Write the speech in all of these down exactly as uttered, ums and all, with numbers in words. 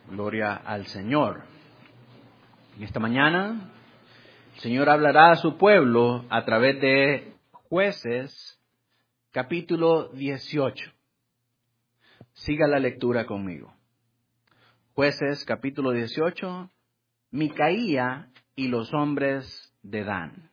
Gloria al Señor. En esta mañana, el Señor hablará a su pueblo a través de Jueces, capítulo dieciocho. Siga la lectura conmigo. Jueces, capítulo dieciocho, Micaía y los hombres de Dan.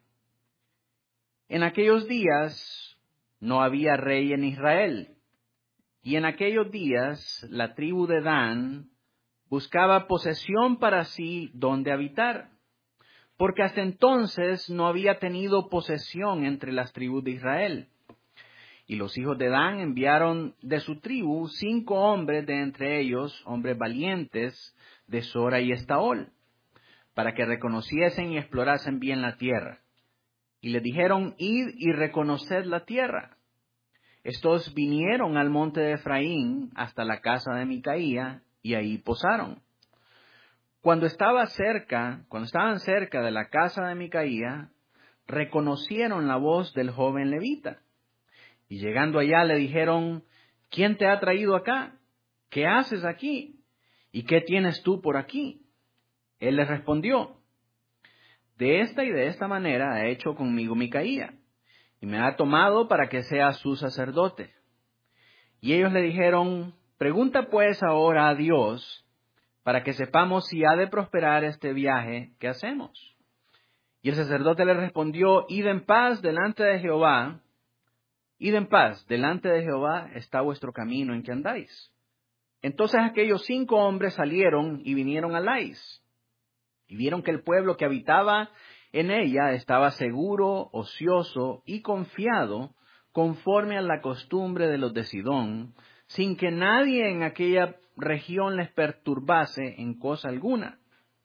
En aquellos días no había rey en Israel, y en aquellos días la tribu de Dan buscaba posesión para sí donde habitar, porque hasta entonces no había tenido posesión entre las tribus de Israel. Y los hijos de Dan enviaron de su tribu cinco hombres, de entre ellos hombres valientes de Sora y Estaol, para que reconociesen y explorasen bien la tierra. Y les dijeron: id y reconoced la tierra. Estos vinieron al monte de Efraín hasta la casa de Micaía, y ahí posaron. Cuando estaba cerca, cuando estaban cerca de la casa de Micaía, reconocieron la voz del joven levita. Y llegando allá le dijeron: ¿quién te ha traído acá? ¿Qué haces aquí? ¿Y qué tienes tú por aquí? Él les respondió: de esta y de esta manera ha hecho conmigo Micaía, y me ha tomado para que sea su sacerdote. Y ellos le dijeron: pregunta pues ahora a Dios, para que sepamos si ha de prosperar este viaje que hacemos. Y el sacerdote le respondió: id en paz delante de Jehová, id en paz delante de Jehová está vuestro camino en que andáis. Entonces aquellos cinco hombres salieron y vinieron a Lais, y vieron que el pueblo que habitaba en ella estaba seguro, ocioso y confiado, conforme a la costumbre de los de Sidón, sin que nadie en aquella región les perturbase en cosa alguna,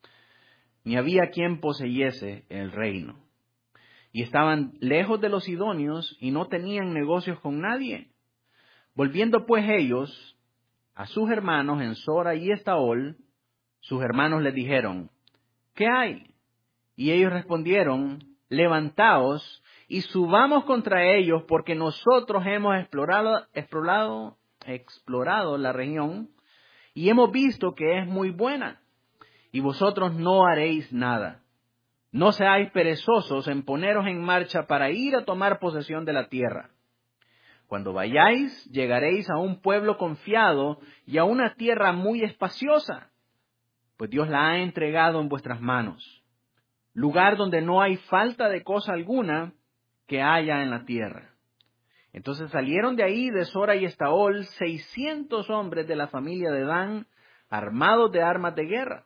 ni había quien poseyese el reino. Y estaban lejos de los sidonios y no tenían negocios con nadie. Volviendo pues ellos a sus hermanos en Sora y Estaol, sus hermanos les dijeron: ¿qué hay? Y ellos respondieron: levantaos y subamos contra ellos, porque nosotros hemos explorado, explorado, explorado la región y hemos visto que es muy buena, y vosotros no haréis nada. No seáis perezosos en poneros en marcha para ir a tomar posesión de la tierra. Cuando vayáis, llegaréis a un pueblo confiado y a una tierra muy espaciosa, pues Dios la ha entregado en vuestras manos, lugar donde no hay falta de cosa alguna que haya en la tierra. Entonces salieron de ahí, de Sora y Estaol, seiscientos hombres de la familia de Dan, armados de armas de guerra.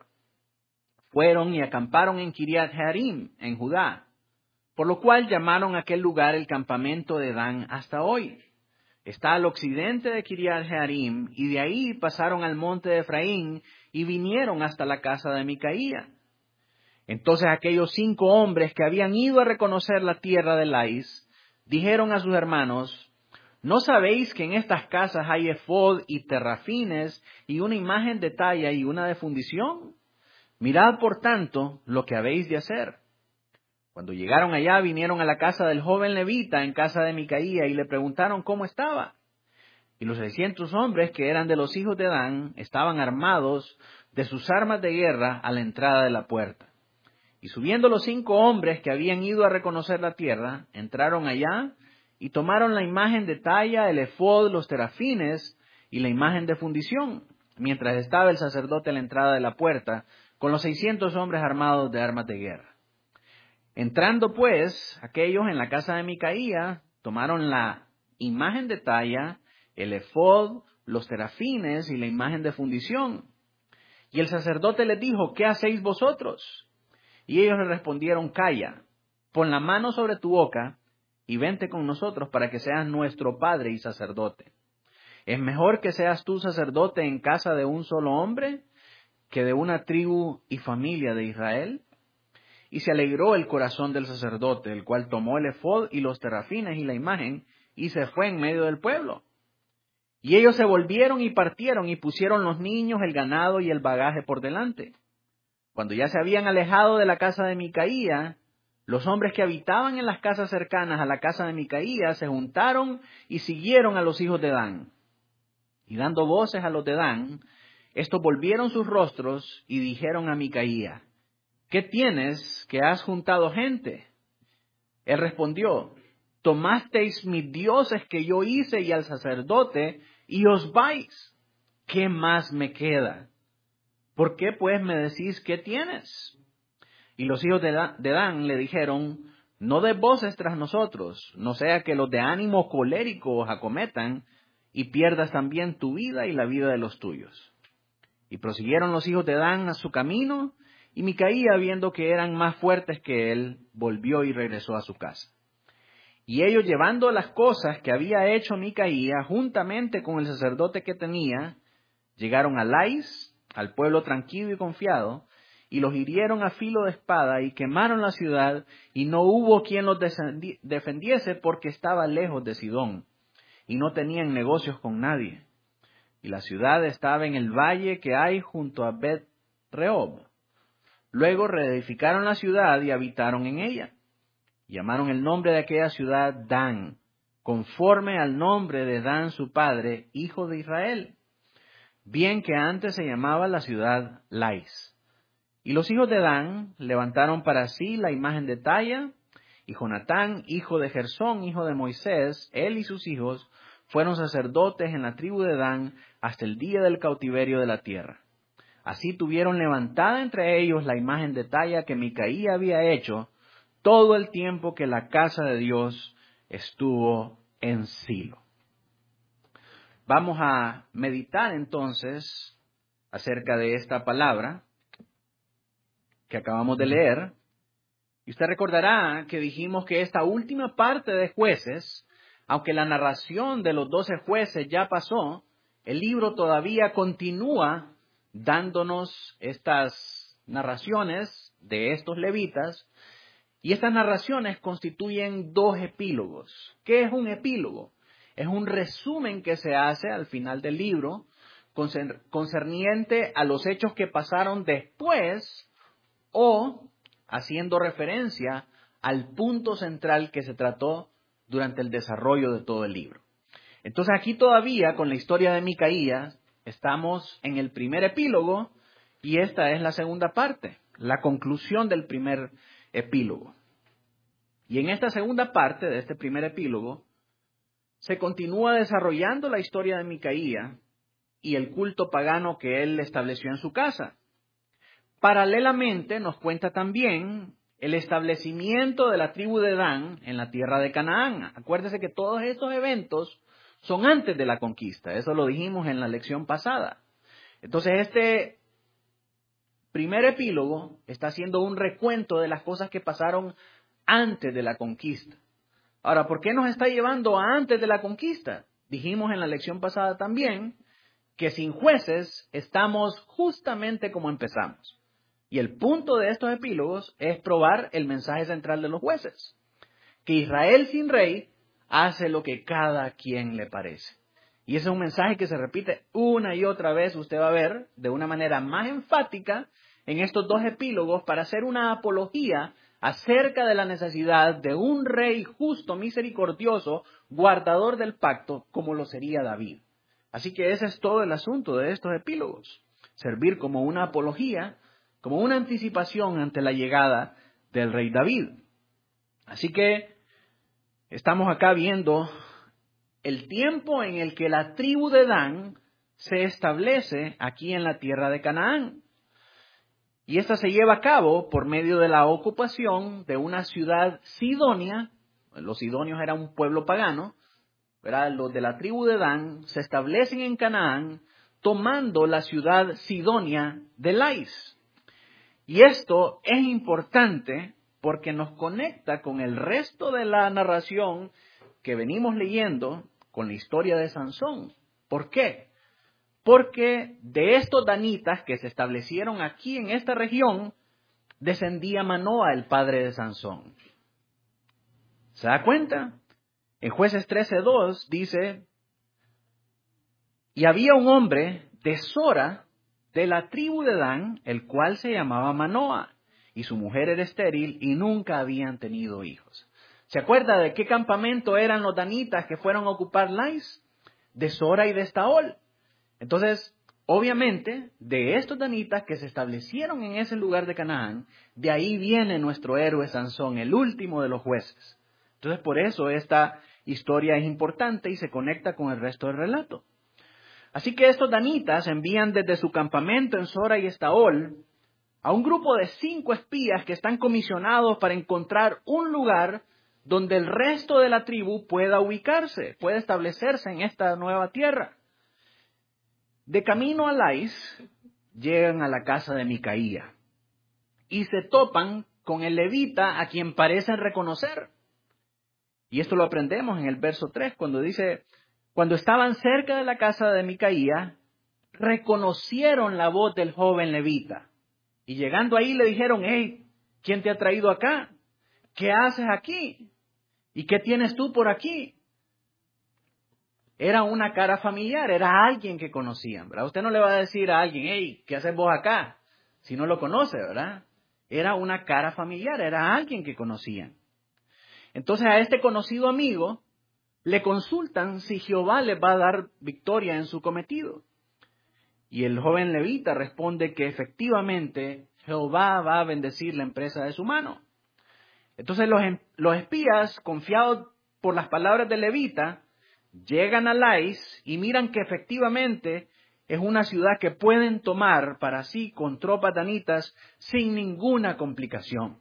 Fueron y acamparon en Kiriat Jearim, en Judá, por lo cual llamaron aquel lugar el campamento de Dan hasta hoy. Está al occidente de Kiriat Jearim, y de ahí pasaron al monte de Efraín y vinieron hasta la casa de Micaía. Entonces aquellos cinco hombres que habían ido a reconocer la tierra de Lais dijeron a sus hermanos: ¿no sabéis que en estas casas hay efod y terrafines y una imagen de talla y una de fundición? Mirad, por tanto, lo que habéis de hacer. Cuando llegaron allá, vinieron a la casa del joven levita en casa de Micaía y le preguntaron cómo estaba. Y los seiscientos hombres que eran de los hijos de Dan estaban armados de sus armas de guerra a la entrada de la puerta. Y subiendo los cinco hombres que habían ido a reconocer la tierra, entraron allá y tomaron la imagen de talla, el efod, los terafines y la imagen de fundición, mientras estaba el sacerdote a la entrada de la puerta, con los seiscientos hombres armados de armas de guerra. Entrando pues aquellos en la casa de Micaía, tomaron la imagen de talla, el efod, los terafines y la imagen de fundición. Y el sacerdote les dijo: ¿qué hacéis vosotros? Y ellos le respondieron: calla, pon la mano sobre tu boca y vente con nosotros para que seas nuestro padre y sacerdote. ¿Es mejor que seas tú sacerdote en casa de un solo hombre que de una tribu y familia de Israel? Y se alegró el corazón del sacerdote, el cual tomó el efod y los terafines y la imagen y se fue en medio del pueblo. Y ellos se volvieron y partieron y pusieron los niños, el ganado y el bagaje por delante. Cuando ya se habían alejado de la casa de Micaía, los hombres que habitaban en las casas cercanas a la casa de Micaía se juntaron y siguieron a los hijos de Dan. Y dando voces a los de Dan, Estos volvieron sus rostros y dijeron a Micaía: ¿qué tienes que has juntado gente? Él respondió: tomasteis mis dioses que yo hice y al sacerdote, y os vais. ¿Qué más me queda? ¿Por qué pues me decís qué tienes? Y los hijos de Dan le dijeron: no des voces tras nosotros, no sea que los de ánimo colérico os acometan y pierdas también tu vida y la vida de los tuyos. Y prosiguieron los hijos de Dan a su camino, y Micaía, viendo que eran más fuertes que él, volvió y regresó a su casa. Y ellos, llevando las cosas que había hecho Micaía, juntamente con el sacerdote que tenía, llegaron a Lais, al pueblo tranquilo y confiado, y los hirieron a filo de espada y quemaron la ciudad, y no hubo quien los defendiese porque estaba lejos de Sidón, y no tenían negocios con nadie. Y la ciudad estaba en el valle que hay junto a Bet-rehob. Luego reedificaron la ciudad y habitaron en ella. Llamaron el nombre de aquella ciudad Dan, conforme al nombre de Dan su padre, hijo de Israel, bien que antes se llamaba la ciudad Lais. Y los hijos de Dan levantaron para sí la imagen de talla, y Jonatán, hijo de Gersón, hijo de Moisés, él y sus hijos, fueron sacerdotes en la tribu de Dan hasta el día del cautiverio de la tierra. Así tuvieron levantada entre ellos la imagen de talla que Micaía había hecho todo el tiempo que la casa de Dios estuvo en Silo. Vamos a meditar entonces acerca de esta palabra que acabamos de leer. Y usted recordará que dijimos que esta última parte de Jueces, aunque la narración de los doce jueces ya pasó, el libro todavía continúa dándonos estas narraciones de estos levitas, y estas narraciones constituyen dos epílogos. ¿Qué es un epílogo? Es un resumen que se hace al final del libro concerniente a los hechos que pasaron después o haciendo referencia al punto central que se trató durante el desarrollo de todo el libro. Entonces aquí todavía con la historia de Micaía estamos en el primer epílogo y esta es la segunda parte, la conclusión del primer epílogo. Y en esta segunda parte de este primer epílogo se continúa desarrollando la historia de Micaía y el culto pagano que él estableció en su casa. Paralelamente nos cuenta también el establecimiento de la tribu de Dan en la tierra de Canaán. Acuérdese que todos estos eventos son antes de la conquista. Eso lo dijimos en la lección pasada. Entonces este primer epílogo está haciendo un recuento de las cosas que pasaron antes de la conquista. Ahora, ¿por qué nos está llevando a antes de la conquista? Dijimos en la lección pasada también que sin jueces estamos justamente como empezamos. Y el punto de estos epílogos es probar el mensaje central de los jueces, que Israel sin rey hace lo que cada quien le parece. Y ese es un mensaje que se repite una y otra vez, usted va a ver, de una manera más enfática en estos dos epílogos para hacer una apología acerca de la necesidad de un rey justo, misericordioso, guardador del pacto, como lo sería David. Así que ese es todo el asunto de estos epílogos, servir como una apología, como una anticipación ante la llegada del rey David. Así que estamos acá viendo el tiempo en el que la tribu de Dan se establece aquí en la tierra de Canaán. Y esta se lleva a cabo por medio de la ocupación de una ciudad sidonia. Los sidonios eran un pueblo pagano, ¿verdad? Los de la tribu de Dan se establecen en Canaán tomando la ciudad sidonia de Lais. Y esto es importante porque nos conecta con el resto de la narración que venimos leyendo con la historia de Sansón. ¿Por qué? Porque de estos danitas que se establecieron aquí en esta región, descendía Manoa, el padre de Sansón. ¿Se da cuenta? En Jueces trece dos dice, y había un hombre de Sora, de la tribu de Dan, el cual se llamaba Manoa, y su mujer era estéril y nunca habían tenido hijos. ¿Se acuerda de qué campamento eran los danitas que fueron a ocupar Lais? De Sora y de Estaol. Entonces, Obviamente, de estos danitas que se establecieron en ese lugar de Canaán, de ahí viene nuestro héroe Sansón, el último de los jueces. Entonces, por eso esta historia es importante y se conecta con el resto del relato. Así que estos danitas envían desde su campamento en Sora y Estaol a un grupo de cinco espías que están comisionados para encontrar un lugar donde el resto de la tribu pueda ubicarse, pueda establecerse en esta nueva tierra. De camino a Lais, llegan a la casa de Micaía y se topan con el levita a quien parecen reconocer. Y esto lo aprendemos en el verso tres, cuando dice, cuando estaban cerca de la casa de Micaía, reconocieron la voz del joven levita. Y llegando ahí le dijeron, hey, ¿quién te ha traído acá? ¿Qué haces aquí? ¿Y qué tienes tú por aquí? Era una cara familiar, era alguien que conocían, ¿verdad? Usted no le va a decir a alguien, hey, ¿qué haces vos acá? Si no lo conoce, ¿verdad? Era una cara familiar, era alguien que conocían. Entonces a este conocido amigo le consultan si Jehová les va a dar victoria en su cometido. Y el joven levita responde que efectivamente Jehová va a bendecir la empresa de su mano. Entonces los, los espías, confiados por las palabras del levita, llegan a Lais y miran que efectivamente es una ciudad que pueden tomar para sí con tropas danitas sin ninguna complicación.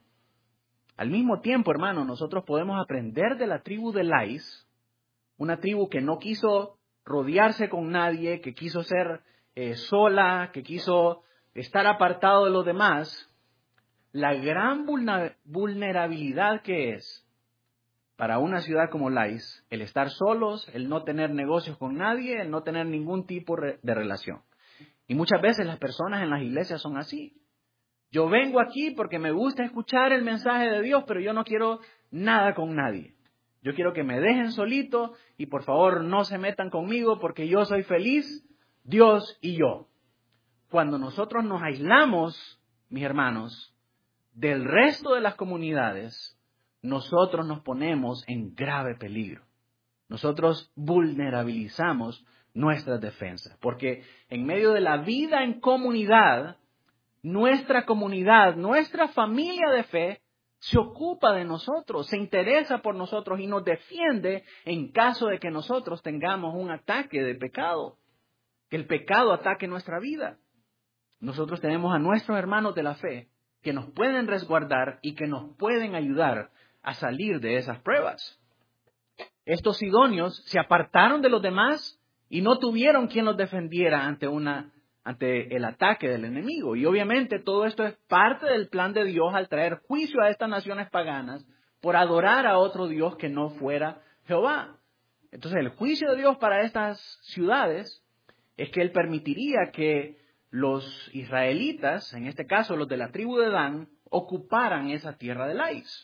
Al mismo tiempo, hermano, nosotros podemos aprender de la tribu de Lais, una tribu que no quiso rodearse con nadie, que quiso ser eh, sola, que quiso estar apartado de los demás, la gran vulnerabilidad que es para una ciudad como Lais, el estar solos, el no tener negocios con nadie, el no tener ningún tipo de relación. Y muchas veces las personas en las iglesias son así. Yo vengo aquí porque me gusta escuchar el mensaje de Dios, pero yo no quiero nada con nadie. Yo quiero que me dejen solito y por favor no se metan conmigo porque yo soy feliz, Dios y yo. Cuando nosotros nos aislamos, mis hermanos, del resto de las comunidades, nosotros nos ponemos en grave peligro. Nosotros vulnerabilizamos nuestras defensas, porque en medio de la vida en comunidad, nuestra comunidad, nuestra familia de fe, se ocupa de nosotros, se interesa por nosotros y nos defiende en caso de que nosotros tengamos un ataque de pecado, que el pecado ataque nuestra vida. Nosotros tenemos a nuestros hermanos de la fe que nos pueden resguardar y que nos pueden ayudar a salir de esas pruebas. Estos sidonios se apartaron de los demás y no tuvieron quien los defendiera ante una, ante el ataque del enemigo. Y obviamente todo esto es parte del plan de Dios al traer juicio a estas naciones paganas por adorar a otro Dios que no fuera Jehová. Entonces el juicio de Dios para estas ciudades es que Él permitiría que los israelitas, en este caso los de la tribu de Dan, ocuparan esa tierra de Lais.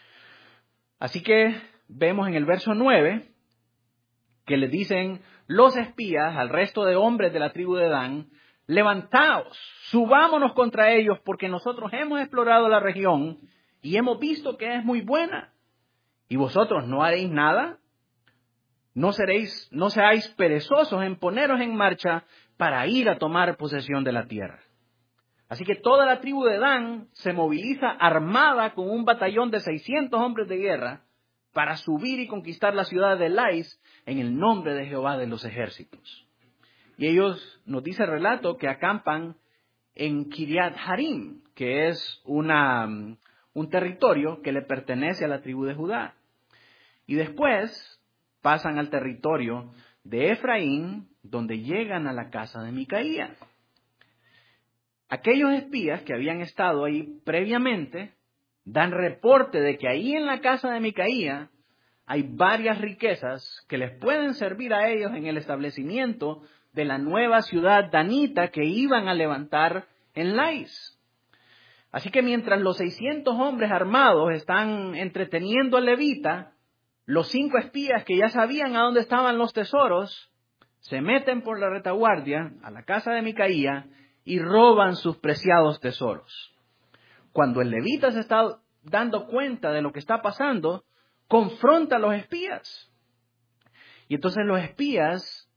Así que vemos en el verso nueve que les dicen los espías al resto de hombres de la tribu de Dan, levantaos, subámonos contra ellos porque nosotros hemos explorado la región y hemos visto que es muy buena. ¿Y vosotros no haréis nada? No seréis, no seáis perezosos en poneros en marcha para ir a tomar posesión de la tierra. Así que toda la tribu de Dan se moviliza armada con un batallón de seiscientos hombres de guerra para subir y conquistar la ciudad de Lais en el nombre de Jehová de los ejércitos. Y ellos, nos dice el relato, que acampan en Kiriat Harim, que es una, un territorio que le pertenece a la tribu de Judá. Y después pasan al territorio de Efraín, donde llegan a la casa de Micaía. Aquellos espías que habían estado ahí previamente dan reporte de que ahí en la casa de Micaía hay varias riquezas que les pueden servir a ellos en el establecimiento de la nueva ciudad danita que iban a levantar en Lais. Así que mientras los seiscientos hombres armados están entreteniendo al levita, los cinco espías que ya sabían a dónde estaban los tesoros se meten por la retaguardia a la casa de Micaía y roban sus preciados tesoros. Cuando el levita se está dando cuenta de lo que está pasando, confronta a los espías. Y entonces los espías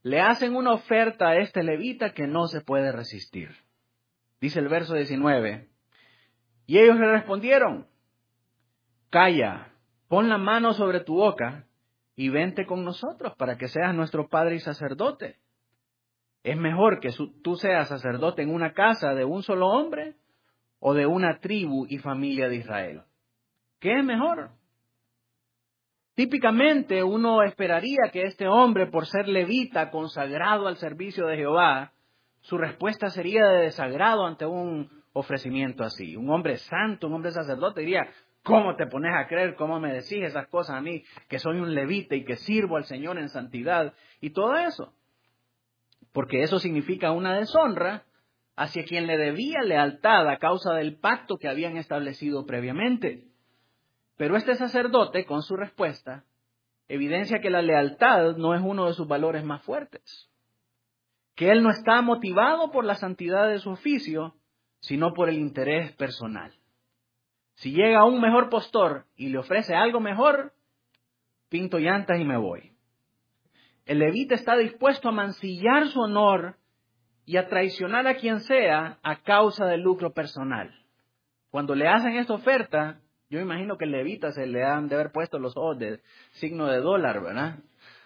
le hacen una oferta a este levita que no se puede resistir. Dice el verso diecinueve, y ellos le respondieron, calla, pon la mano sobre tu boca y vente con nosotros para que seas nuestro padre y sacerdote. ¿Es mejor que tú seas sacerdote en una casa de un solo hombre o de una tribu y familia de Israel? ¿Qué es mejor? Típicamente uno esperaría que este hombre, por ser levita, consagrado al servicio de Jehová, su respuesta sería de desagrado ante un ofrecimiento así. Un hombre santo, un hombre sacerdote diría, ¿cómo te pones a creer? ¿Cómo me decís esas cosas a mí? Que soy un levita y que sirvo al Señor en santidad y todo eso. Porque eso significa una deshonra hacia quien le debía lealtad a causa del pacto que habían establecido previamente. Pero este sacerdote, con su respuesta, evidencia que la lealtad no es uno de sus valores más fuertes. Que él no está motivado por la santidad de su oficio, sino por el interés personal. Si llega un mejor postor y le ofrece algo mejor, pinto llantas y me voy. El levita está dispuesto a mancillar su honor y a traicionar a quien sea a causa del lucro personal. Cuando le hacen esta oferta, yo imagino que el levita se le han de haber puesto los ojos de signo de dólar, ¿verdad?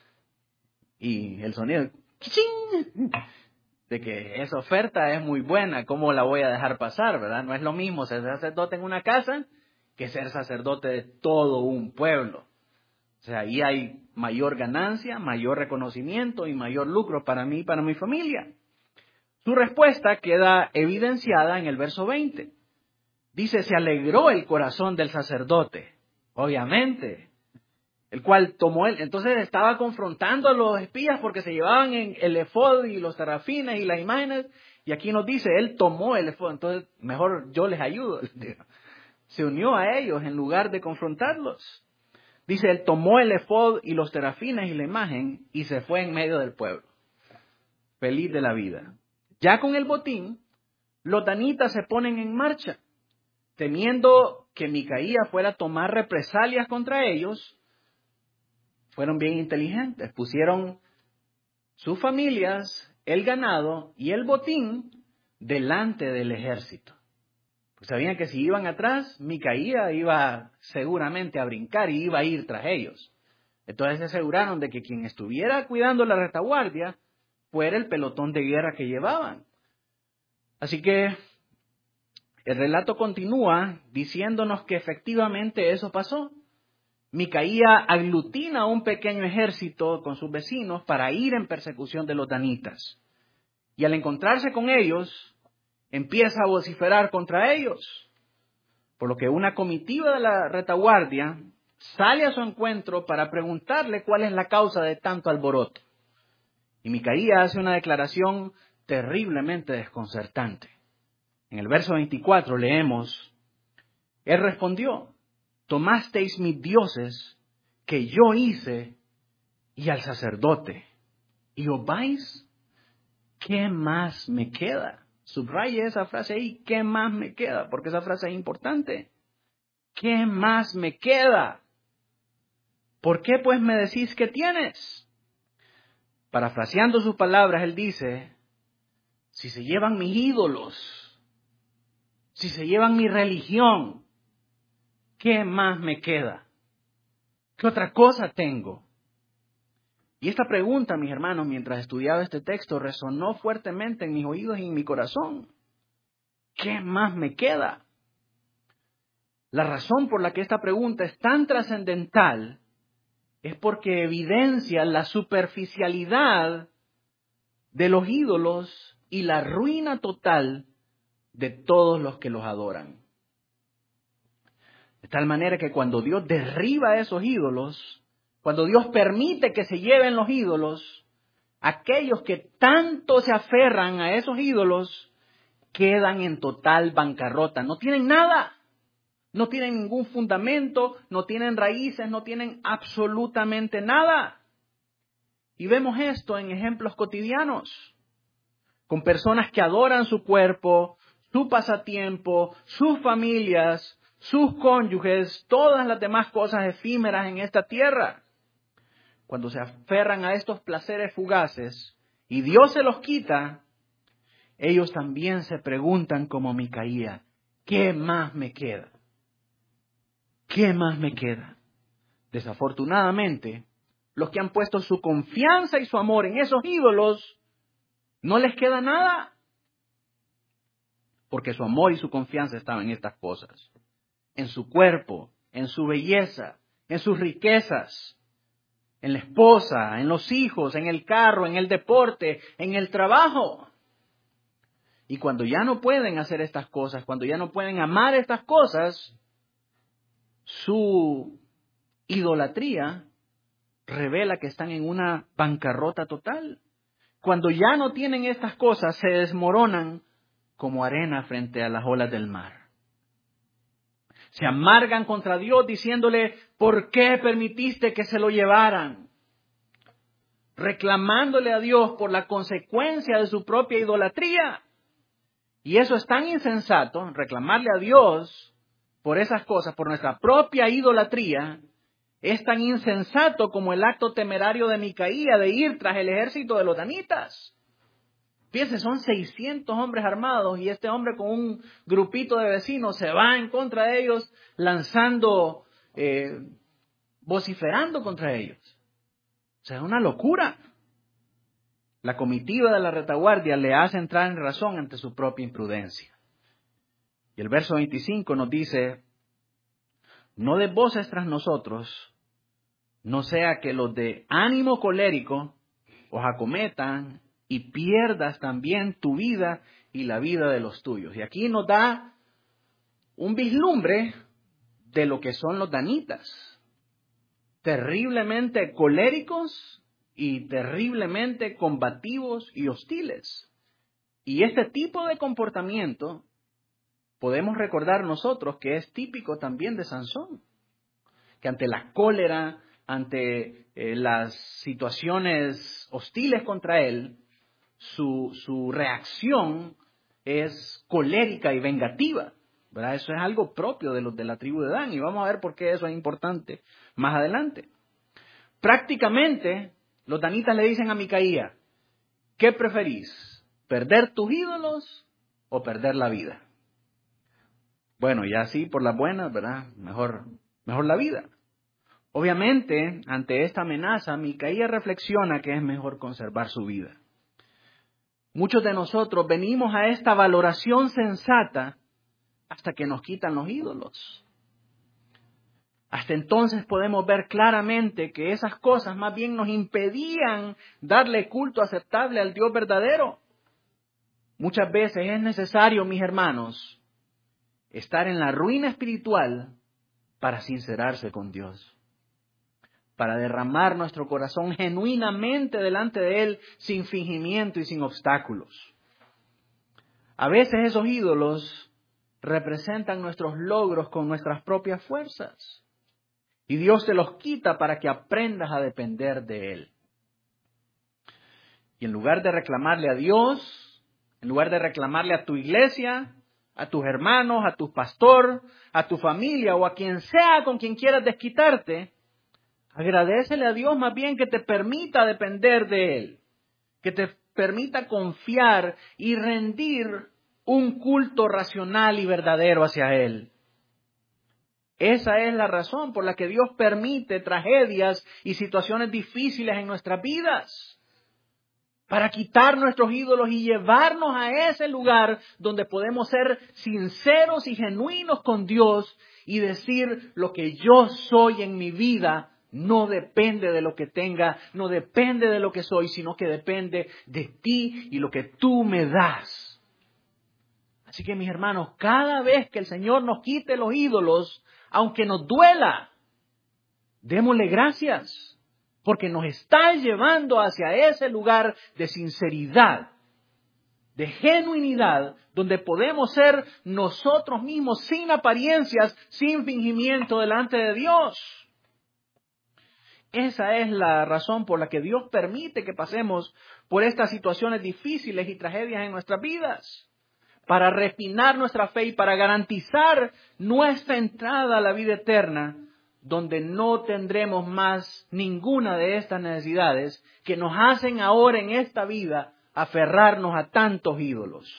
Y el sonido ¡kichín! De que esa oferta es muy buena, ¿cómo la voy a dejar pasar, verdad? No es lo mismo ser sacerdote en una casa que ser sacerdote de todo un pueblo. O sea, ahí hay mayor ganancia, mayor reconocimiento y mayor lucro para mí y para mi familia. Su respuesta queda evidenciada en el verso veinte. Dice, se alegró el corazón del sacerdote, obviamente, el cual tomó él. Entonces estaba confrontando a los espías porque se llevaban en el efod y los terafines y las imágenes. Y aquí nos dice, él tomó el efod. Entonces, mejor yo les ayudo. Se unió a ellos en lugar de confrontarlos. Dice, él tomó el efod y los terafines y la imagen y se fue en medio del pueblo. Feliz de la vida. Ya con el botín, los danitas se ponen en marcha. Temiendo que Micaía fuera a tomar represalias contra ellos, fueron bien inteligentes. Pusieron sus familias, el ganado y el botín delante del ejército. Pues sabían que si iban atrás, Micaía iba seguramente a brincar y iba a ir tras ellos. Entonces se aseguraron de que quien estuviera cuidando la retaguardia fuera el pelotón de guerra que llevaban. Así que el relato continúa diciéndonos que efectivamente eso pasó. Micaía aglutina a un pequeño ejército con sus vecinos para ir en persecución de los danitas. Y al encontrarse con ellos, empieza a vociferar contra ellos. Por lo que una comitiva de la retaguardia sale a su encuentro para preguntarle cuál es la causa de tanto alboroto. Y Micaía hace una declaración terriblemente desconcertante. En el verso veinticuatro leemos, él respondió, tomasteis mis dioses que yo hice y al sacerdote, y os vais, ¿qué más me queda? Subraye esa frase ahí, ¿qué más me queda? Porque esa frase es importante. ¿Qué más me queda? ¿Por qué pues me decís que tienes? Parafraseando sus palabras, él dice, si se llevan mis ídolos, si se llevan mi religión, ¿qué más me queda? ¿Qué otra cosa tengo? Y esta pregunta, mis hermanos, mientras estudiaba este texto, resonó fuertemente en mis oídos y en mi corazón. ¿Qué más me queda? La razón por la que esta pregunta es tan trascendental es porque evidencia la superficialidad de los ídolos y la ruina total de todos los que los adoran. De tal manera que cuando Dios derriba esos ídolos, cuando Dios permite que se lleven los ídolos, aquellos que tanto se aferran a esos ídolos quedan en total bancarrota. No tienen nada, no tienen ningún fundamento, no tienen raíces, no tienen absolutamente nada. Y vemos esto en ejemplos cotidianos, con personas que adoran su cuerpo, su pasatiempo, sus familias, sus cónyuges, todas las demás cosas efímeras en esta tierra. Cuando se aferran a estos placeres fugaces, y Dios se los quita, ellos también se preguntan como Micaía, ¿qué más me queda? ¿Qué más me queda? Desafortunadamente, los que han puesto su confianza y su amor en esos ídolos, no les queda nada. Porque su amor y su confianza estaban en estas cosas. En su cuerpo, en su belleza, en sus riquezas, en la esposa, en los hijos, en el carro, en el deporte, en el trabajo. Y cuando ya no pueden hacer estas cosas, cuando ya no pueden amar estas cosas, su idolatría revela que están en una bancarrota total. Cuando ya no tienen estas cosas, se desmoronan como arena frente a las olas del mar. Se amargan contra Dios diciéndole, ¿por qué permitiste que se lo llevaran? Reclamándole a Dios por la consecuencia de su propia idolatría. Y eso es tan insensato, reclamarle a Dios por esas cosas, por nuestra propia idolatría, es tan insensato como el acto temerario de Micaía de ir tras el ejército de los danitas. Fíjense, son seiscientos hombres armados y este hombre con un grupito de vecinos se va en contra de ellos, lanzando, eh, vociferando contra ellos. O sea, es una locura. La comitiva de la retaguardia le hace entrar en razón ante su propia imprudencia. Y el verso veinticinco nos dice, no des voces tras nosotros, no sea que los de ánimo colérico os acometan y pierdas también tu vida y la vida de los tuyos. Y aquí nos da un vislumbre de lo que son los danitas. Terriblemente coléricos y terriblemente combativos y hostiles. Y este tipo de comportamiento podemos recordar nosotros que es típico también de Sansón. Que ante la cólera, ante eh, las situaciones hostiles contra él, Su, su reacción es colérica y vengativa, ¿verdad? Eso es algo propio de los de la tribu de Dan y vamos a ver por qué eso es importante más adelante. Prácticamente, los danitas le dicen a Micaía, ¿qué preferís? ¿Perder tus ídolos o perder la vida? Bueno, ya sí, por las buenas, ¿verdad? Mejor, mejor la vida. Obviamente, ante esta amenaza, Micaía reflexiona que es mejor conservar su vida. Muchos de nosotros venimos a esta valoración sensata hasta que nos quitan los ídolos. Hasta entonces podemos ver claramente que esas cosas más bien nos impedían darle culto aceptable al Dios verdadero. Muchas veces es necesario, mis hermanos, estar en la ruina espiritual para sincerarse con Dios. Para derramar nuestro corazón genuinamente delante de Él sin fingimiento y sin obstáculos. A veces esos ídolos representan nuestros logros con nuestras propias fuerzas. Y Dios te los quita para que aprendas a depender de Él. Y en lugar de reclamarle a Dios, en lugar de reclamarle a tu iglesia, a tus hermanos, a tu pastor, a tu familia o a quien sea con quien quieras desquitarte, agradécele a Dios más bien que te permita depender de Él, que te permita confiar y rendir un culto racional y verdadero hacia Él. Esa es la razón por la que Dios permite tragedias y situaciones difíciles en nuestras vidas, para quitar nuestros ídolos y llevarnos a ese lugar donde podemos ser sinceros y genuinos con Dios y decir lo que yo soy en mi vida. No depende de lo que tenga, no depende de lo que soy, sino que depende de ti y lo que tú me das. Así que mis hermanos, cada vez que el Señor nos quite los ídolos, aunque nos duela, démosle gracias, porque nos está llevando hacia ese lugar de sinceridad, de genuinidad, donde podemos ser nosotros mismos sin apariencias, sin fingimiento delante de Dios. Esa es la razón por la que Dios permite que pasemos por estas situaciones difíciles y tragedias en nuestras vidas. Para refinar nuestra fe y para garantizar nuestra entrada a la vida eterna donde no tendremos más ninguna de estas necesidades que nos hacen ahora en esta vida aferrarnos a tantos ídolos.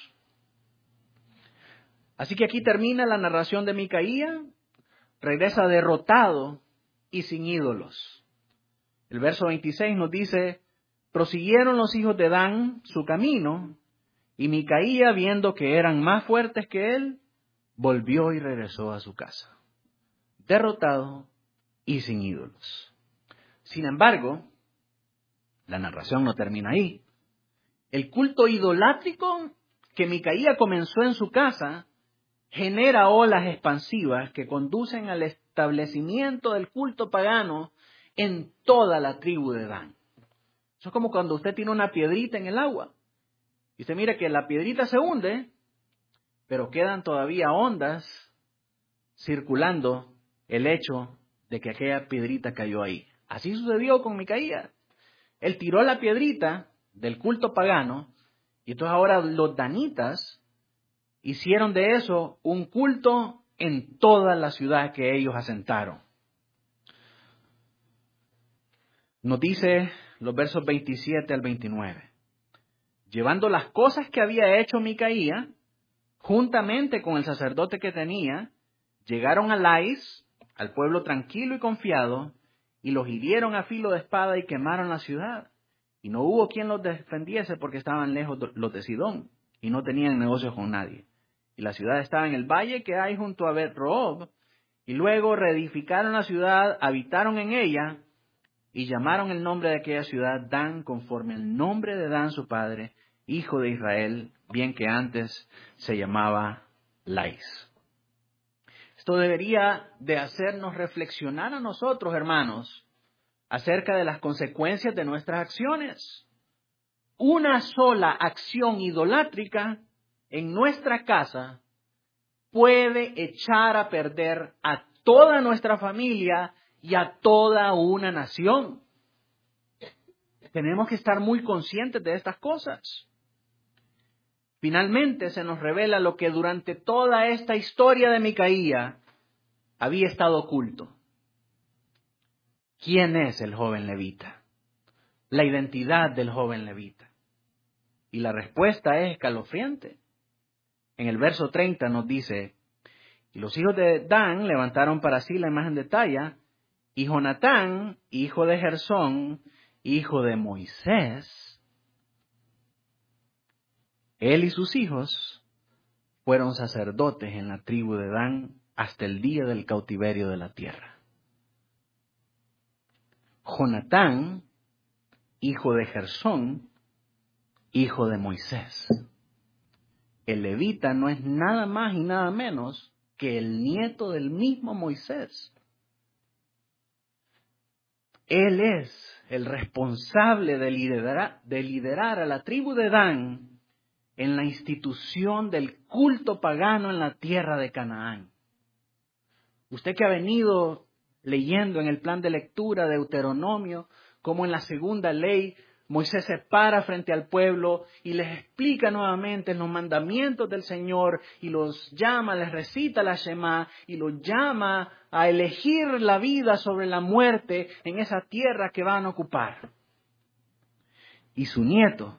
Así que aquí termina la narración de Micaía, regresa derrotado y sin ídolos. El verso veintiséis nos dice, prosiguieron los hijos de Dan su camino, y Micaía, viendo que eran más fuertes que él, volvió y regresó a su casa, derrotado y sin ídolos. Sin embargo, la narración no termina ahí. El culto idolátrico que Micaía comenzó en su casa genera olas expansivas que conducen al establecimiento del culto pagano en toda la tribu de Dan. Eso es como cuando usted tiene una piedrita en el agua y usted mira que la piedrita se hunde, pero quedan todavía ondas circulando el hecho de que aquella piedrita cayó ahí. Así sucedió con Micaía. Él tiró la piedrita del culto pagano y entonces ahora los danitas hicieron de eso un culto en toda la ciudad que ellos asentaron. Nos dice los versos veintisiete al veintinueve. Llevando las cosas que había hecho Micaía, juntamente con el sacerdote que tenía, llegaron a Lais, al pueblo tranquilo y confiado, y los hirieron a filo de espada y quemaron la ciudad. Y no hubo quien los defendiese porque estaban lejos los de Sidón y no tenían negocios con nadie. Y la ciudad estaba en el valle que hay junto a Bet-Rehob, y luego reedificaron la ciudad, habitaron en ella, y llamaron el nombre de aquella ciudad Dan, conforme al nombre de Dan su padre, hijo de Israel, bien que antes se llamaba Lais. Esto debería de hacernos reflexionar a nosotros, hermanos, acerca de las consecuencias de nuestras acciones. Una sola acción idolátrica en nuestra casa puede echar a perder a toda nuestra familia y a toda una nación. Tenemos que estar muy conscientes de estas cosas. Finalmente se nos revela lo que durante toda esta historia de Micaía había estado oculto. ¿Quién es el joven levita? La identidad del joven levita. Y la respuesta es escalofriante. En el verso treinta nos dice, y los hijos de Dan levantaron para sí la imagen de talla, y Jonatán, hijo de Gersón, hijo de Moisés, él y sus hijos fueron sacerdotes en la tribu de Dan hasta el día del cautiverio de la tierra. Jonatán, hijo de Gersón, hijo de Moisés. El levita no es nada más y nada menos que el nieto del mismo Moisés. Él es el responsable de liderar, de liderar a la tribu de Dan en la institución del culto pagano en la tierra de Canaán. Usted que ha venido leyendo en el plan de lectura de Deuteronomio, como en la segunda ley, Moisés se para frente al pueblo y les explica nuevamente los mandamientos del Señor y los llama, les recita la Shema y los llama a elegir la vida sobre la muerte en esa tierra que van a ocupar. Y su nieto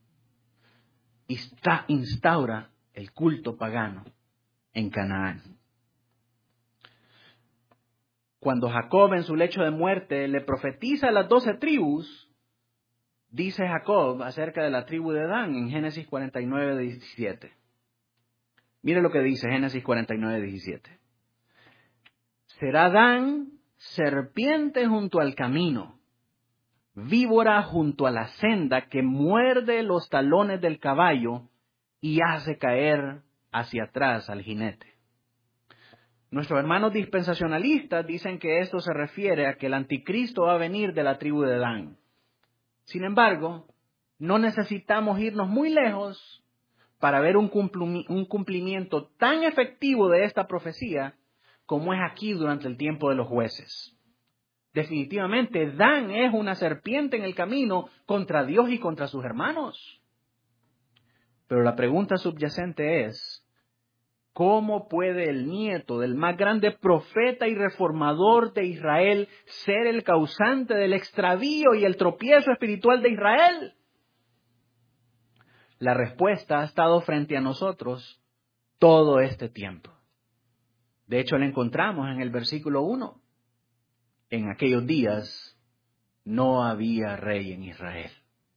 instaura el culto pagano en Canaán. Cuando Jacob en su lecho de muerte le profetiza a las doce tribus, dice Jacob acerca de la tribu de Dan en Génesis cuarenta y nueve, diecisiete. Mire lo que dice Génesis cuarenta y nueve, diecisiete. Será Dan serpiente junto al camino, víbora junto a la senda que muerde los talones del caballo y hace caer hacia atrás al jinete. Nuestros hermanos dispensacionalistas dicen que esto se refiere a que el anticristo va a venir de la tribu de Dan. Sin embargo, no necesitamos irnos muy lejos para ver un cumplimiento tan efectivo de esta profecía como es aquí durante el tiempo de los jueces. Definitivamente, Dan es una serpiente en el camino contra Dios y contra sus hermanos. Pero la pregunta subyacente es, ¿Cómo puede el nieto del más grande profeta y reformador de Israel ser el causante del extravío y el tropiezo espiritual de Israel? La respuesta ha estado frente a nosotros todo este tiempo. De hecho, la encontramos en el versículo uno. En aquellos días no había rey en Israel.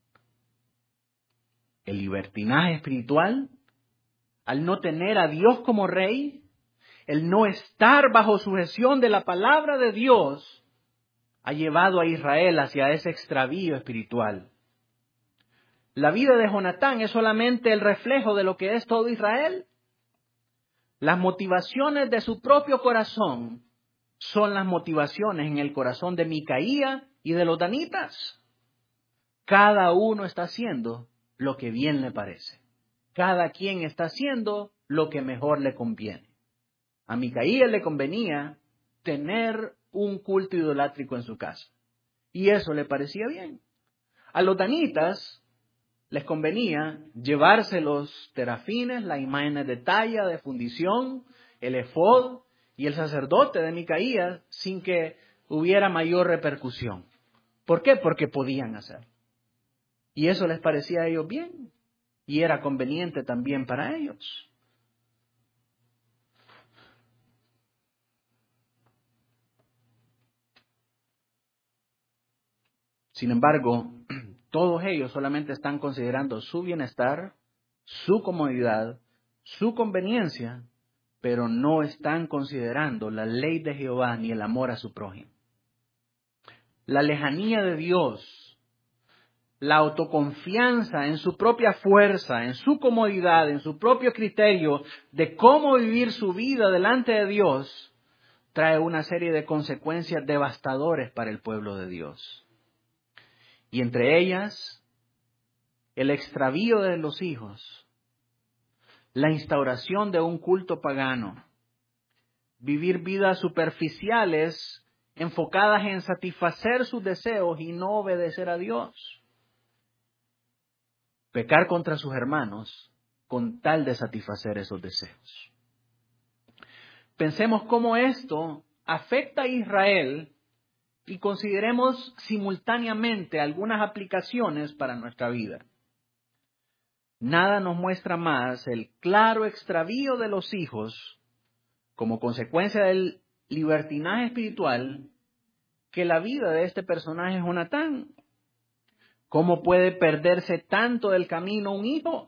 El libertinaje espiritual, al no tener a Dios como rey, el no estar bajo sujeción de la palabra de Dios, ha llevado a Israel hacia ese extravío espiritual. La vida de Jonatán es solamente el reflejo de lo que es todo Israel. Las motivaciones de su propio corazón son las motivaciones en el corazón de Micaía y de los danitas. Cada uno está haciendo lo que bien le parece. Cada quien está haciendo lo que mejor le conviene. A Micaía le convenía tener un culto idolátrico en su casa. Y eso le parecía bien. A los danitas les convenía llevarse los terafines, las imágenes de talla, de fundición, el efod y el sacerdote de Micaía sin que hubiera mayor repercusión. ¿Por qué? Porque podían hacerlo. Y eso les parecía a ellos bien. Y era conveniente también para ellos. Sin embargo, todos ellos solamente están considerando su bienestar, su comodidad, su conveniencia, pero no están considerando la ley de Jehová ni el amor a su prójimo. La lejanía de Dios, la autoconfianza en su propia fuerza, en su comodidad, en su propio criterio de cómo vivir su vida delante de Dios, trae una serie de consecuencias devastadoras para el pueblo de Dios. Y entre ellas, el extravío de los hijos, la instauración de un culto pagano, vivir vidas superficiales enfocadas en satisfacer sus deseos y no obedecer a Dios, pecar contra sus hermanos con tal de satisfacer esos deseos. Pensemos cómo esto afecta a Israel y consideremos simultáneamente algunas aplicaciones para nuestra vida. Nada nos muestra más el claro extravío de los hijos como consecuencia del libertinaje espiritual que la vida de este personaje Jonatán. ¿Cómo puede perderse tanto del camino un hijo?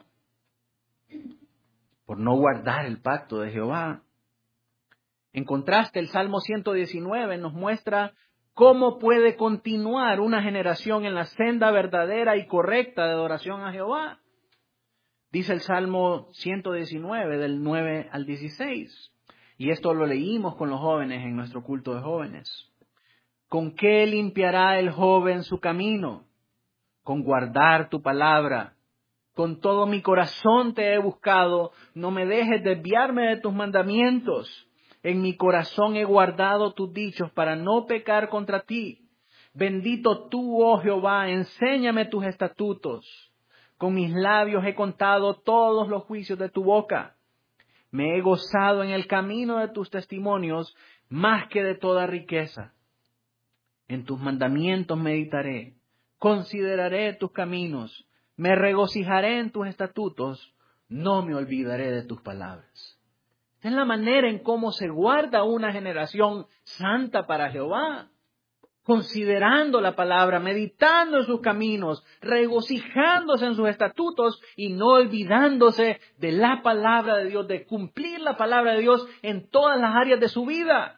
Por no guardar el pacto de Jehová. En contraste, el Salmo ciento diecinueve nos muestra cómo puede continuar una generación en la senda verdadera y correcta de adoración a Jehová. Dice el Salmo ciento diecinueve, del nueve al dieciséis. Y esto lo leímos con los jóvenes en nuestro culto de jóvenes. ¿Con qué limpiará el joven su camino? Con guardar tu palabra. Con todo mi corazón te he buscado. No me dejes desviarme de tus mandamientos. En mi corazón he guardado tus dichos para no pecar contra ti. Bendito tú, oh Jehová, enséñame tus estatutos. Con mis labios he contado todos los juicios de tu boca. Me he gozado en el camino de tus testimonios más que de toda riqueza. En tus mandamientos meditaré, consideraré tus caminos, me regocijaré en tus estatutos, no me olvidaré de tus palabras. Es la manera en cómo se guarda una generación santa para Jehová, considerando la palabra, meditando en sus caminos, regocijándose en sus estatutos y no olvidándose de la palabra de Dios, de cumplir la palabra de Dios en todas las áreas de su vida.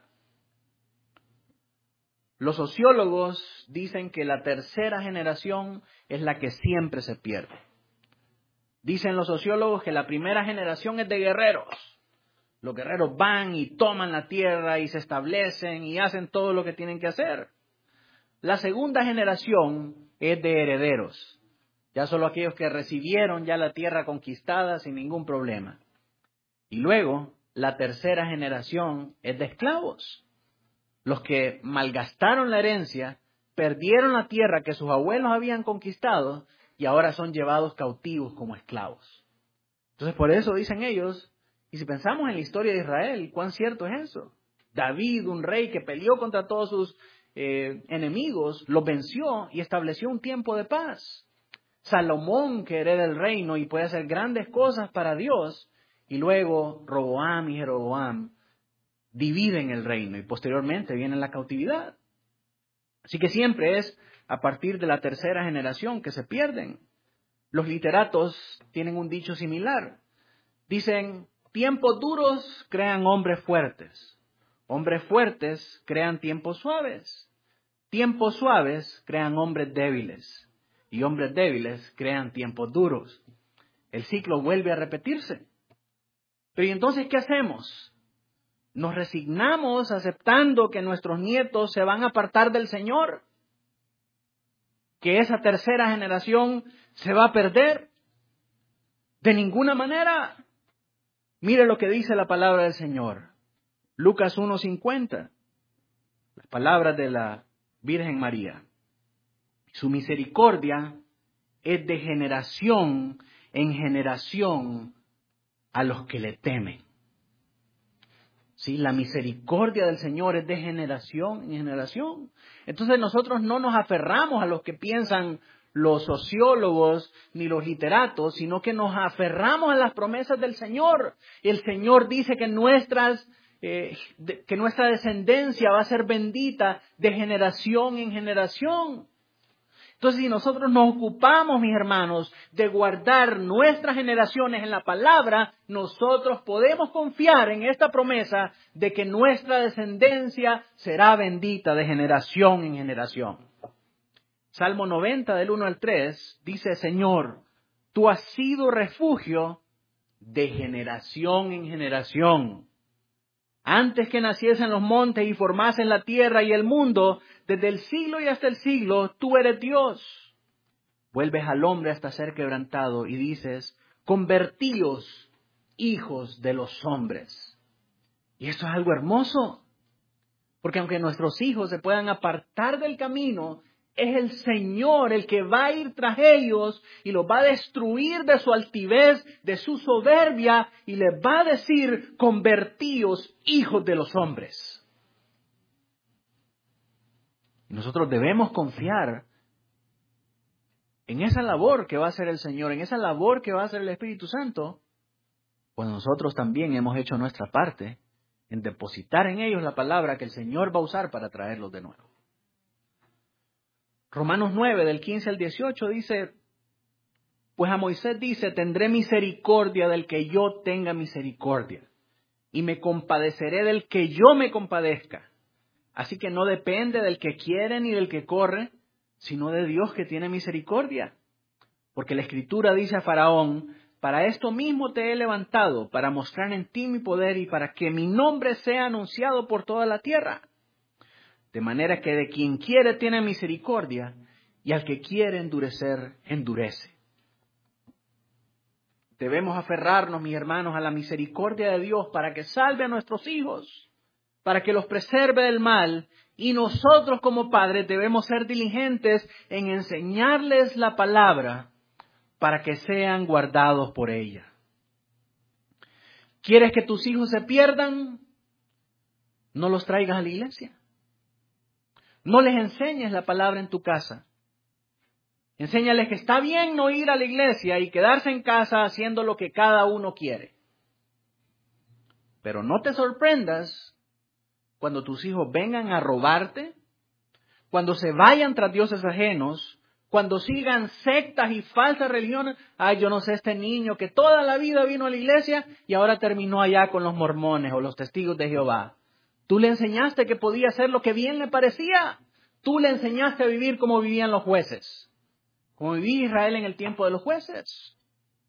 Los sociólogos dicen que la tercera generación es la que siempre se pierde. Dicen los sociólogos que la primera generación es de guerreros. Los guerreros van y toman la tierra y se establecen y hacen todo lo que tienen que hacer. La segunda generación es de herederos. Ya solo aquellos que recibieron ya la tierra conquistada sin ningún problema. Y luego, la tercera generación es de esclavos. Los que malgastaron la herencia, perdieron la tierra que sus abuelos habían conquistado y ahora son llevados cautivos como esclavos. Entonces, por eso dicen ellos Y si pensamos en la historia de Israel, ¿cuán cierto es eso? David, un rey que peleó contra todos sus eh, enemigos, los venció y estableció un tiempo de paz. Salomón, que hereda el reino y puede hacer grandes cosas para Dios, y luego Roboam y Jeroboam dividen el reino y posteriormente viene la cautividad. Así que siempre es a partir de la tercera generación que se pierden. Los literatos tienen un dicho similar. Dicen, tiempos duros crean hombres fuertes. Hombres fuertes crean tiempos suaves. Tiempos suaves crean hombres débiles. Y hombres débiles crean tiempos duros. El ciclo vuelve a repetirse. Pero ¿y entonces qué hacemos? ¿Nos resignamos aceptando que nuestros nietos se van a apartar del Señor? ¿Que esa tercera generación se va a perder? De ninguna manera. Mire lo que dice la palabra del Señor. Lucas uno cincuenta. Las palabras de la Virgen María. Su misericordia es de generación en generación a los que le temen. Sí, la misericordia del Señor es de generación en generación. Entonces nosotros no nos aferramos a los que piensan los sociólogos ni los literatos, sino que nos aferramos a las promesas del Señor. El Señor dice que nuestras, eh, de, que nuestra descendencia va a ser bendita de generación en generación. Entonces, si nosotros nos ocupamos, mis hermanos, de guardar nuestras generaciones en la palabra, nosotros podemos confiar en esta promesa de que nuestra descendencia será bendita de generación en generación. Salmo noventa, del uno al tres, dice, Señor, tú has sido refugio de generación en generación. Antes que naciesen los montes y formasen la tierra y el mundo, desde el siglo y hasta el siglo, tú eres Dios. Vuelves al hombre hasta ser quebrantado y dices, convertíos, hijos de los hombres. Y esto es algo hermoso, porque aunque nuestros hijos se puedan apartar del camino, es el Señor el que va a ir tras ellos y los va a destruir de su altivez, de su soberbia, y les va a decir, convertíos, hijos de los hombres. Nosotros debemos confiar en esa labor que va a hacer el Señor, en esa labor que va a hacer el Espíritu Santo, pues nosotros también hemos hecho nuestra parte en depositar en ellos la palabra que el Señor va a usar para traerlos de nuevo. Romanos nueve, del quince al dieciocho, dice, pues a Moisés dice, tendré misericordia del que yo tenga misericordia, y me compadeceré del que yo me compadezca. Así que no depende del que quiere ni del que corre, sino de Dios que tiene misericordia. Porque la Escritura dice a Faraón, para esto mismo te he levantado, para mostrar en ti mi poder y para que mi nombre sea anunciado por toda la tierra. De manera que de quien quiere tiene misericordia, y al que quiere endurecer, endurece. Debemos aferrarnos, mis hermanos, a la misericordia de Dios para que salve a nuestros hijos, para que los preserve del mal, y nosotros como padres debemos ser diligentes en enseñarles la palabra para que sean guardados por ella. ¿Quieres que tus hijos se pierdan? No los traigas a la iglesia. No les enseñes la palabra en tu casa. Enséñales que está bien no ir a la iglesia y quedarse en casa haciendo lo que cada uno quiere. Pero no te sorprendas cuando tus hijos vengan a robarte, cuando se vayan tras dioses ajenos, cuando sigan sectas y falsas religiones. Ay, yo no sé, este niño que toda la vida vino a la iglesia y ahora terminó allá con los mormones o los testigos de Jehová. Tú le enseñaste que podía hacer lo que bien le parecía. Tú le enseñaste a vivir como vivían los jueces, como vivía Israel en el tiempo de los jueces.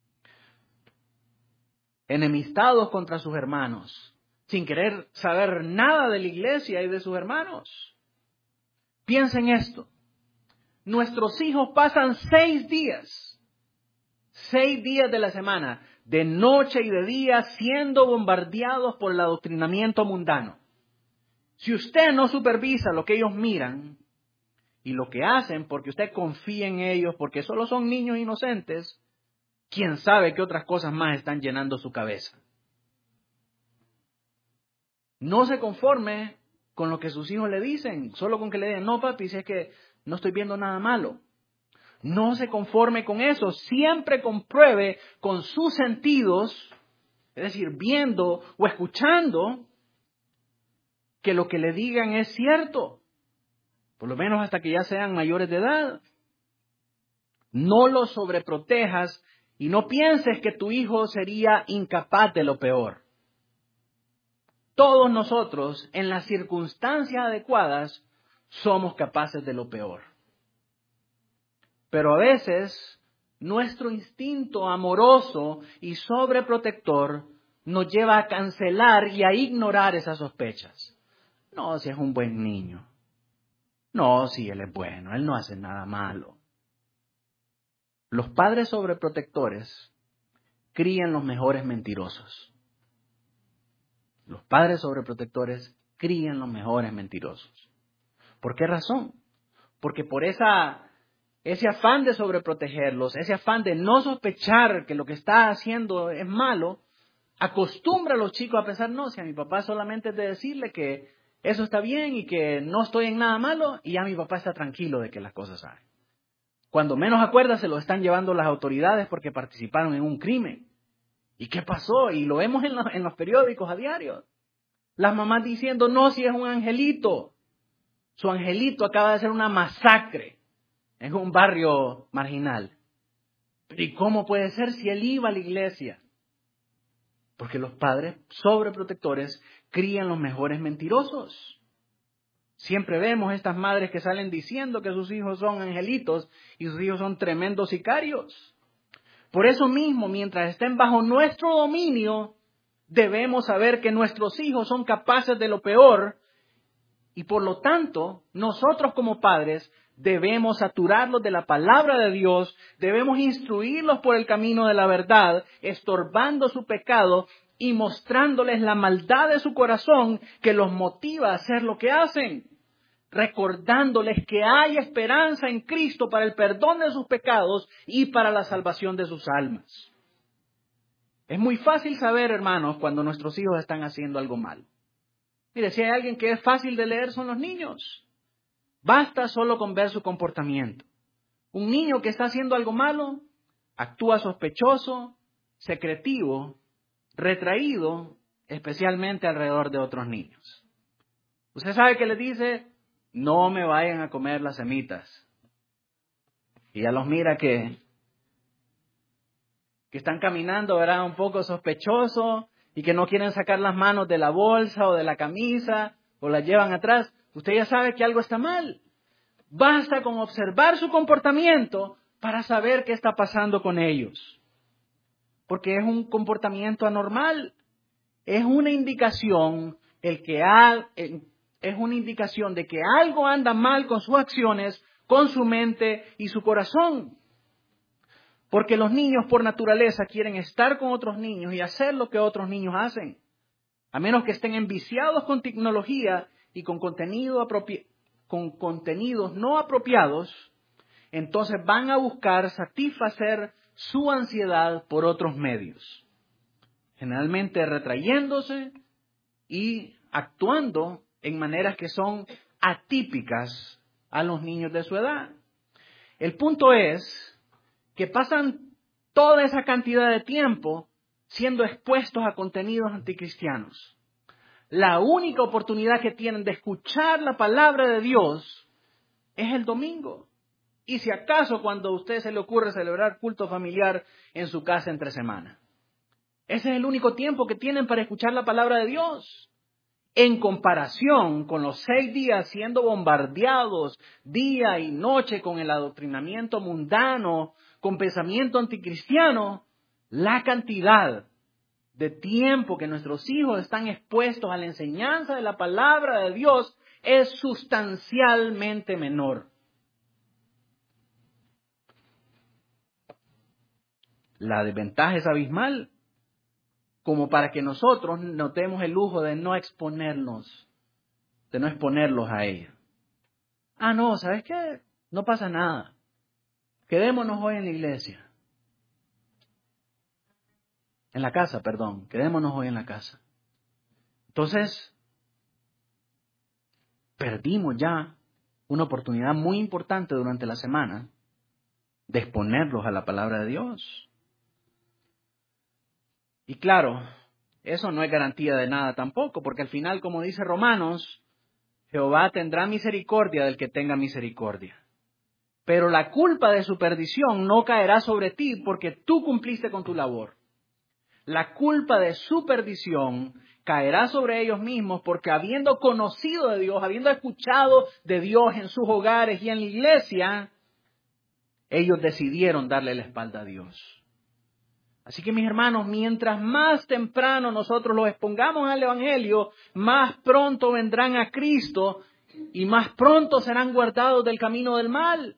Enemistados contra sus hermanos, sin querer saber nada de la iglesia y de sus hermanos. Piensen esto. Nuestros hijos pasan seis días, seis días de la semana, de noche y de día, siendo bombardeados por el adoctrinamiento mundano. Si usted no supervisa lo que ellos miran y lo que hacen, porque usted confía en ellos, porque solo son niños inocentes, quién sabe qué otras cosas más están llenando su cabeza. No se conforme con lo que sus hijos le dicen, solo con que le digan, no papi, si es que no estoy viendo nada malo. No se conforme con eso, siempre compruebe con sus sentidos, es decir, viendo o escuchando, que lo que le digan es cierto, por lo menos hasta que ya sean mayores de edad. No los sobreprotejas y no pienses que tu hijo sería incapaz de lo peor. Todos nosotros, en las circunstancias adecuadas, somos capaces de lo peor. Pero a veces, nuestro instinto amoroso y sobreprotector nos lleva a cancelar y a ignorar esas sospechas. No, si es un buen niño. No, si él es bueno, él no hace nada malo. Los padres sobreprotectores crían los mejores mentirosos. Los padres sobreprotectores crían los mejores mentirosos. ¿Por qué razón? Porque por esa, ese afán de sobreprotegerlos, ese afán de no sospechar que lo que está haciendo es malo, acostumbra a los chicos a pensar, no, si a mi papá solamente es de decirle que eso está bien y que no estoy en nada malo, y ya mi papá está tranquilo de que las cosas salen. Cuando menos acuerda se lo están llevando las autoridades porque participaron en un crimen. ¿Y qué pasó? Y lo vemos en los, en los periódicos a diario. Las mamás diciendo, no, si es un angelito. Su angelito acaba de hacer una masacre en un barrio marginal. Pero ¿y cómo puede ser si él iba a la iglesia? Porque los padres sobreprotectores crían los mejores mentirosos. Siempre vemos estas madres que salen diciendo que sus hijos son angelitos y sus hijos son tremendos sicarios. Por eso mismo, mientras estén bajo nuestro dominio, debemos saber que nuestros hijos son capaces de lo peor y por lo tanto, nosotros como padres debemos saturarlos de la palabra de Dios, debemos instruirlos por el camino de la verdad, estorbando su pecado y mostrándoles la maldad de su corazón que los motiva a hacer lo que hacen, recordándoles que hay esperanza en Cristo para el perdón de sus pecados y para la salvación de sus almas. Es muy fácil saber, hermanos, cuando nuestros hijos están haciendo algo malo. Mire, si hay alguien que es fácil de leer son los niños. Basta solo con ver su comportamiento. Un niño que está haciendo algo malo actúa sospechoso, secretivo, retraído, especialmente alrededor de otros niños. Usted sabe que les dice, no me vayan a comer las semitas. Y ya los mira que, que están caminando, ¿verdad? Un poco sospechoso y que no quieren sacar las manos de la bolsa o de la camisa o las llevan atrás. Usted ya sabe que algo está mal. Basta con observar su comportamiento para saber qué está pasando con ellos. Porque es un comportamiento anormal. Es una indicación, el que ha, es una indicación de que algo anda mal con sus acciones, con su mente y su corazón. Porque los niños por naturaleza quieren estar con otros niños y hacer lo que otros niños hacen. A menos que estén enviciados con tecnología y con contenido apropi- con contenidos no apropiados, entonces van a buscar satisfacer su ansiedad por otros medios. Generalmente retrayéndose y actuando en maneras que son atípicas a los niños de su edad. El punto es que pasan toda esa cantidad de tiempo siendo expuestos a contenidos anticristianos. La única oportunidad que tienen de escuchar la palabra de Dios es el domingo. Y si acaso cuando a usted se le ocurre celebrar culto familiar en su casa entre semana. Ese es el único tiempo que tienen para escuchar la palabra de Dios. En comparación con los seis días siendo bombardeados día y noche con el adoctrinamiento mundano, con pensamiento anticristiano, la cantidad de tiempo que nuestros hijos están expuestos a la enseñanza de la palabra de Dios es sustancialmente menor. La desventaja es abismal, como para que nosotros nos demos el lujo de no exponernos, de no exponerlos a ellos. Ah, no, ¿sabes qué? No pasa nada. Quedémonos hoy en la iglesia. En la casa, perdón. Quedémonos hoy en la casa. Entonces, perdimos ya una oportunidad muy importante durante la semana de exponerlos a la palabra de Dios. Y claro, eso no es garantía de nada tampoco, porque al final, como dice Romanos, Jehová tendrá misericordia del que tenga misericordia. Pero la culpa de su perdición no caerá sobre ti porque tú cumpliste con tu labor. La culpa de su perdición caerá sobre ellos mismos porque habiendo conocido de Dios, habiendo escuchado de Dios en sus hogares y en la iglesia, ellos decidieron darle la espalda a Dios. Así que mis hermanos, mientras más temprano nosotros los expongamos al Evangelio, más pronto vendrán a Cristo y más pronto serán guardados del camino del mal.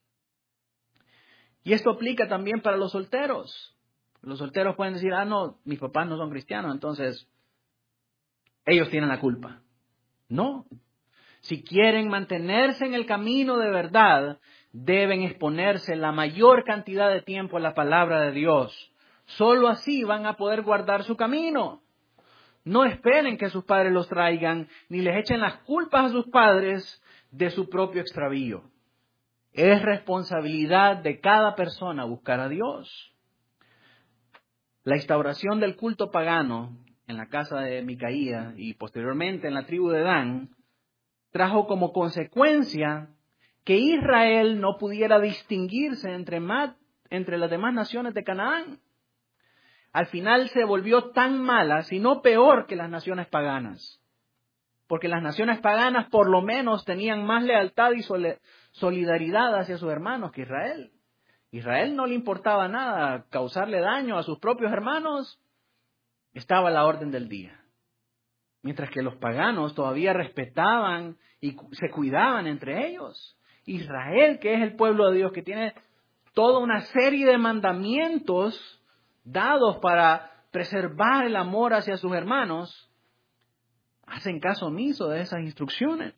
Y esto aplica también para los solteros. Los solteros pueden decir, ah, no, mis papás no son cristianos, entonces ellos tienen la culpa. No. Si quieren mantenerse en el camino de verdad, deben exponerse la mayor cantidad de tiempo a la palabra de Dios. Solo así van a poder guardar su camino. No esperen que sus padres los traigan, ni les echen las culpas a sus padres de su propio extravío. Es responsabilidad de cada persona buscar a Dios. La instauración del culto pagano en la casa de Micaía y posteriormente en la tribu de Dan trajo como consecuencia que Israel no pudiera distinguirse entre, más, entre las demás naciones de Canaán. Al final se volvió tan mala, si no peor que las naciones paganas. Porque las naciones paganas por lo menos tenían más lealtad y solidaridad hacia sus hermanos que Israel. Israel no le importaba nada causarle daño a sus propios hermanos, estaba a la orden del día. Mientras que los paganos todavía respetaban y se cuidaban entre ellos. Israel, que es el pueblo de Dios, que tiene toda una serie de mandamientos dados para preservar el amor hacia sus hermanos, hacen caso omiso de esas instrucciones.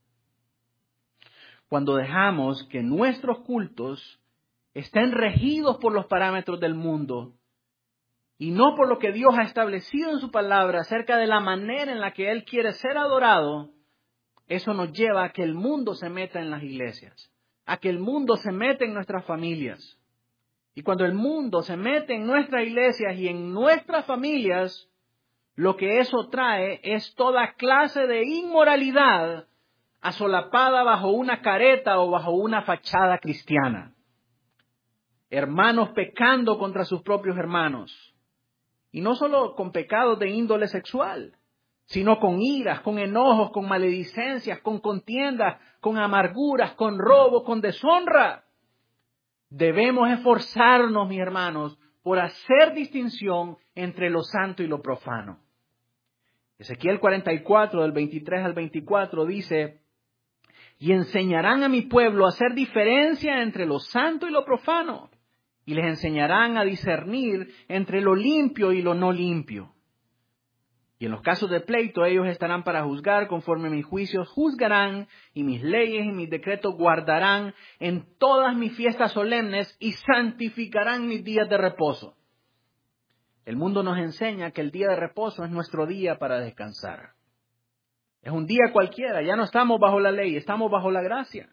Cuando dejamos que nuestros cultos estén regidos por los parámetros del mundo y no por lo que Dios ha establecido en su palabra acerca de la manera en la que Él quiere ser adorado, eso nos lleva a que el mundo se meta en las iglesias, a que el mundo se meta en nuestras familias. Y cuando el mundo se mete en nuestras iglesias y en nuestras familias, lo que eso trae es toda clase de inmoralidad asolapada bajo una careta o bajo una fachada cristiana. Hermanos pecando contra sus propios hermanos. Y no solo con pecados de índole sexual, sino con iras, con enojos, con maledicencias, con contiendas, con amarguras, con robo, con deshonra. Debemos esforzarnos, mis hermanos, por hacer distinción entre lo santo y lo profano. Ezequiel cuarenta y cuatro, del veintitrés al veinticuatro, dice, y enseñarán a mi pueblo a hacer diferencia entre lo santo y lo profano, y les enseñarán a discernir entre lo limpio y lo no limpio. Y en los casos de pleito, ellos estarán para juzgar conforme mis juicios juzgarán, y mis leyes y mis decretos guardarán en todas mis fiestas solemnes y santificarán mis días de reposo. El mundo nos enseña que el día de reposo es nuestro día para descansar. Es un día cualquiera, ya no estamos bajo la ley, estamos bajo la gracia.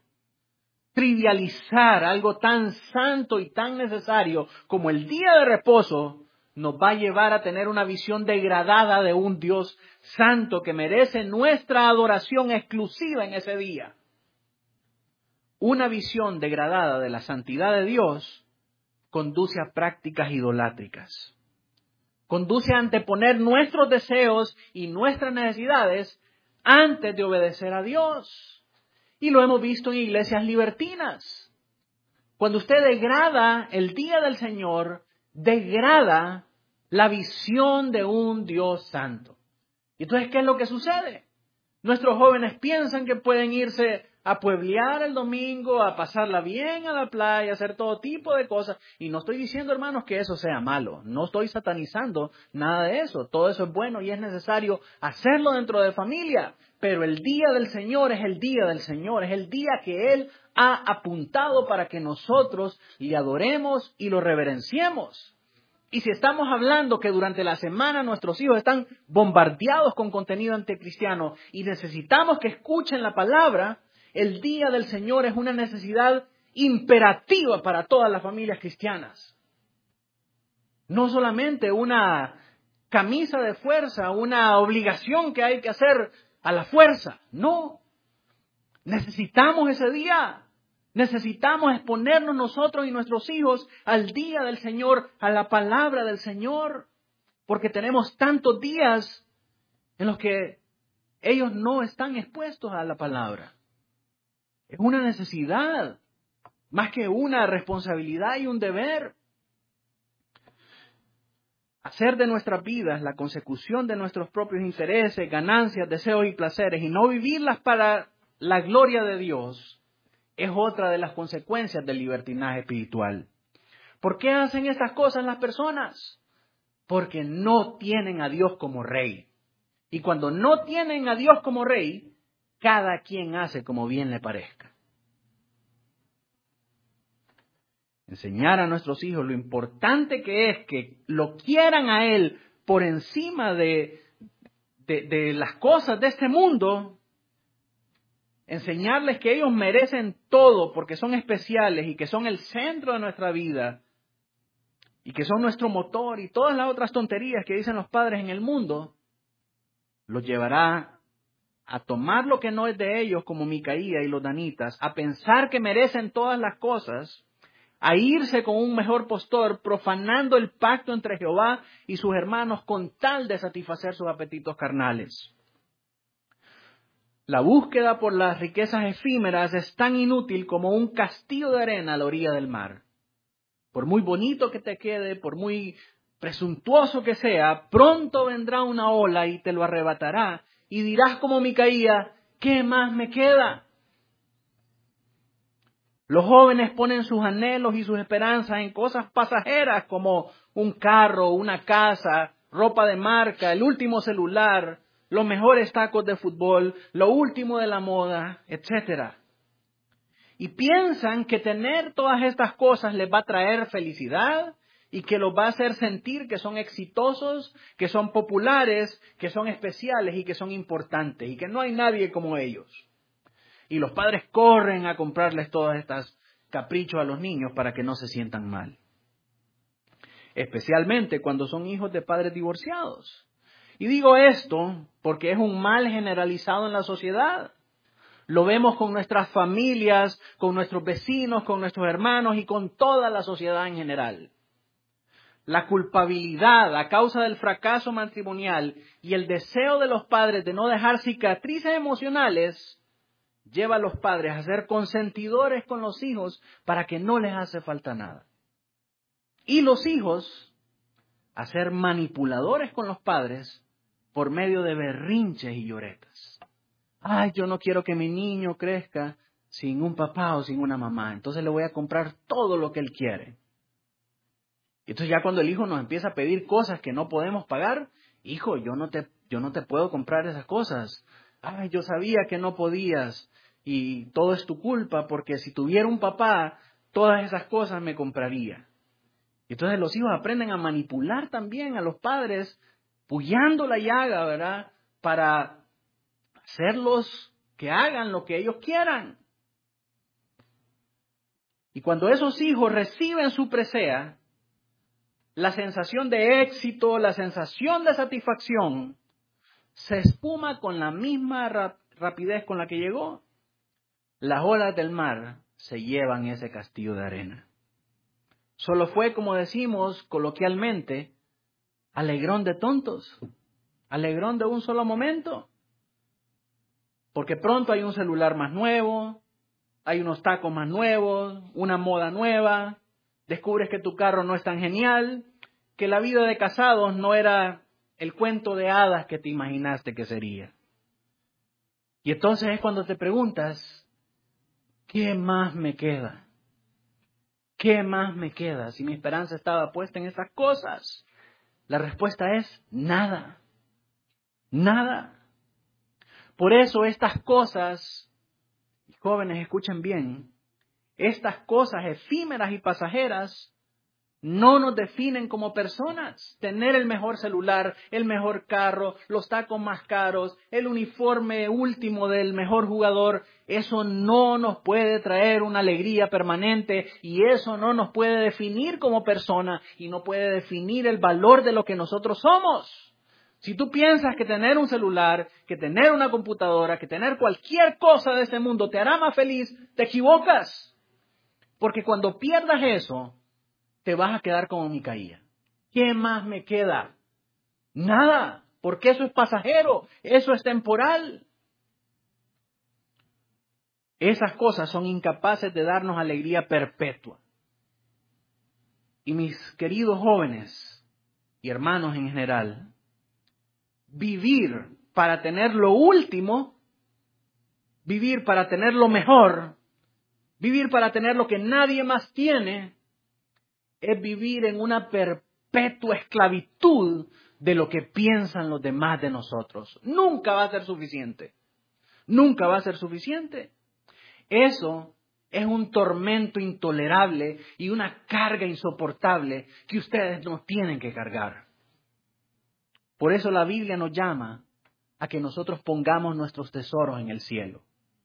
Trivializar algo tan santo y tan necesario como el día de reposo nos va a llevar a tener una visión degradada de un Dios santo que merece nuestra adoración exclusiva en ese día. Una visión degradada de la santidad de Dios conduce a prácticas idolátricas. Conduce a anteponer nuestros deseos y nuestras necesidades antes de obedecer a Dios. Y lo hemos visto en iglesias libertinas. Cuando usted degrada el día del Señor, degrada la visión de un Dios santo. ¿Y entonces qué es lo que sucede? Nuestros jóvenes piensan que pueden irse a pueblear el domingo, a pasarla bien a la playa, a hacer todo tipo de cosas. Y no estoy diciendo, hermanos, que eso sea malo. No estoy satanizando nada de eso. Todo eso es bueno y es necesario hacerlo dentro de familia. Pero el día del Señor es el día del Señor. Es el día que Él ha apuntado para que nosotros le adoremos y lo reverenciemos. Y si estamos hablando que durante la semana nuestros hijos están bombardeados con contenido anticristiano y necesitamos que escuchen la palabra, el día del Señor es una necesidad imperativa para todas las familias cristianas. No solamente una camisa de fuerza, una obligación que hay que hacer a la fuerza. No. Necesitamos ese día. Necesitamos exponernos nosotros y nuestros hijos al día del Señor, a la palabra del Señor. Porque tenemos tantos días en los que ellos no están expuestos a la palabra. Es una necesidad, más que una responsabilidad y un deber. Hacer de nuestras vidas la consecución de nuestros propios intereses, ganancias, deseos y placeres y no vivirlas para la gloria de Dios es otra de las consecuencias del libertinaje espiritual. ¿Por qué hacen estas cosas las personas? Porque no tienen a Dios como rey. Y cuando no tienen a Dios como rey, cada quien hace como bien le parezca. Enseñar a nuestros hijos lo importante que es que lo quieran a Él por encima de, de, de las cosas de este mundo. Enseñarles que ellos merecen todo porque son especiales y que son el centro de nuestra vida y que son nuestro motor y todas las otras tonterías que dicen los padres en el mundo, los llevará a tomar lo que no es de ellos como Micaía y los danitas, a pensar que merecen todas las cosas, a irse con un mejor postor, profanando el pacto entre Jehová y sus hermanos con tal de satisfacer sus apetitos carnales. La búsqueda por las riquezas efímeras es tan inútil como un castillo de arena a la orilla del mar. Por muy bonito que te quede, por muy presuntuoso que sea, pronto vendrá una ola y te lo arrebatará y dirás como Micaía, ¿qué más me queda? Los jóvenes ponen sus anhelos y sus esperanzas en cosas pasajeras como un carro, una casa, ropa de marca, el último celular, los mejores tacos de fútbol, lo último de la moda, etcétera. Y piensan que tener todas estas cosas les va a traer felicidad y que los va a hacer sentir que son exitosos, que son populares, que son especiales y que son importantes y que no hay nadie como ellos. Y los padres corren a comprarles todas estas caprichos a los niños para que no se sientan mal. Especialmente cuando son hijos de padres divorciados. Y digo esto porque es un mal generalizado en la sociedad. Lo vemos con nuestras familias, con nuestros vecinos, con nuestros hermanos y con toda la sociedad en general. La culpabilidad a causa del fracaso matrimonial y el deseo de los padres de no dejar cicatrices emocionales lleva a los padres a ser consentidores con los hijos para que no les hace falta nada. Y los hijos a ser manipuladores con los padres por medio de berrinches y lloretas. Ay, yo no quiero que mi niño crezca sin un papá o sin una mamá, entonces le voy a comprar todo lo que él quiere. Y entonces ya cuando el hijo nos empieza a pedir cosas que no podemos pagar, hijo, yo no te, yo no te puedo comprar esas cosas. Ay, yo sabía que no podías y todo es tu culpa porque si tuviera un papá, todas esas cosas me compraría. Y entonces los hijos aprenden a manipular también a los padres, pullando la llaga, ¿verdad? Para hacerlos que hagan lo que ellos quieran. Y cuando esos hijos reciben su presea, la sensación de éxito, la sensación de satisfacción, se espuma con la misma rap- rapidez con la que llegó. Las olas del mar se llevan ese castillo de arena. Solo fue, como decimos coloquialmente, alegrón de tontos, alegrón de un solo momento. Porque pronto hay un celular más nuevo, hay unos tacos más nuevos, una moda nueva, descubres que tu carro no es tan genial, que la vida de casados no era el cuento de hadas que te imaginaste que sería. Y entonces es cuando te preguntas, ¿qué más me queda? ¿Qué más me queda si mi esperanza estaba puesta en estas cosas? La respuesta es nada, nada. Por eso estas cosas, jóvenes escuchen bien, estas cosas efímeras y pasajeras no nos definen como personas. Tener el mejor celular, el mejor carro, los tacos más caros, el uniforme último del mejor jugador, eso no nos puede traer una alegría permanente y eso no nos puede definir como persona y no puede definir el valor de lo que nosotros somos. Si tú piensas que tener un celular, que tener una computadora, que tener cualquier cosa de este mundo te hará más feliz, te equivocas. Porque cuando pierdas eso, te vas a quedar como Micaía. ¿Qué más me queda? Nada, porque eso es pasajero, eso es temporal. Esas cosas son incapaces de darnos alegría perpetua. Y mis queridos jóvenes y hermanos en general, vivir para tener lo último, vivir para tener lo mejor, vivir para tener lo que nadie más tiene, es vivir en una perpetua esclavitud de lo que piensan los demás de nosotros. Nunca va a ser suficiente. Nunca va a ser suficiente. Eso es un tormento intolerable y una carga insoportable que ustedes no tienen que cargar. Por eso la Biblia nos llama a que nosotros pongamos nuestros tesoros en el cielo.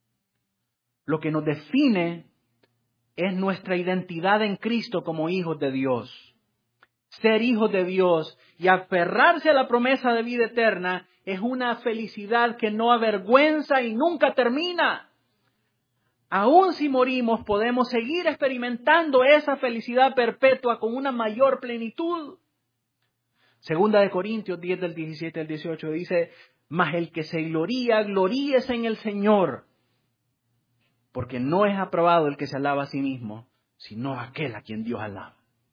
Lo que nos define es nuestra identidad en Cristo como hijos de Dios. Ser hijos de Dios y aferrarse a la promesa de vida eterna es una felicidad que no avergüenza y nunca termina. Aún si morimos, podemos seguir experimentando esa felicidad perpetua con una mayor plenitud. Segunda de Corintios diez, del diecisiete al dieciocho dice, mas el que se gloría, gloríese en el Señor. Porque no es aprobado el que se alaba a sí mismo, sino aquel a quien Dios alaba.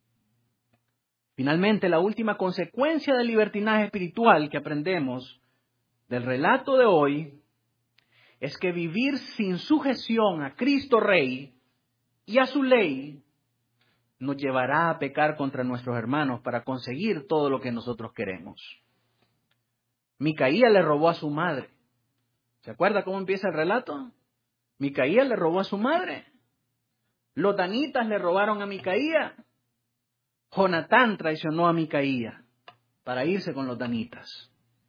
Finalmente, la última consecuencia del libertinaje espiritual que aprendemos del relato de hoy es que vivir sin sujeción a Cristo Rey y a su ley nos llevará a pecar contra nuestros hermanos para conseguir todo lo que nosotros queremos. Micaía le robó a su madre. ¿Se acuerda cómo empieza el relato? Micaía le robó a su madre. Los danitas le robaron a Micaía. Jonatán traicionó a Micaía para irse con los danitas.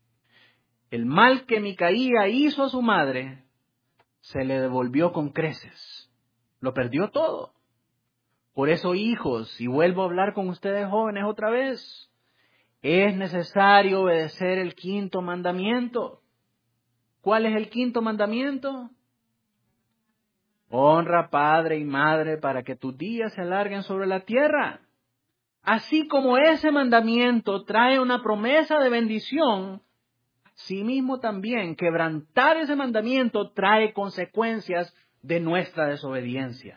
El mal que Micaía hizo a su madre se le devolvió con creces. Lo perdió todo. Por eso, hijos, y vuelvo a hablar con ustedes jóvenes otra vez, es necesario obedecer el quinto mandamiento. ¿Cuál es el quinto mandamiento? Honra padre y madre para que tus días se alarguen sobre la tierra. Así como ese mandamiento trae una promesa de bendición, asimismo también quebrantar ese mandamiento trae consecuencias de nuestra desobediencia.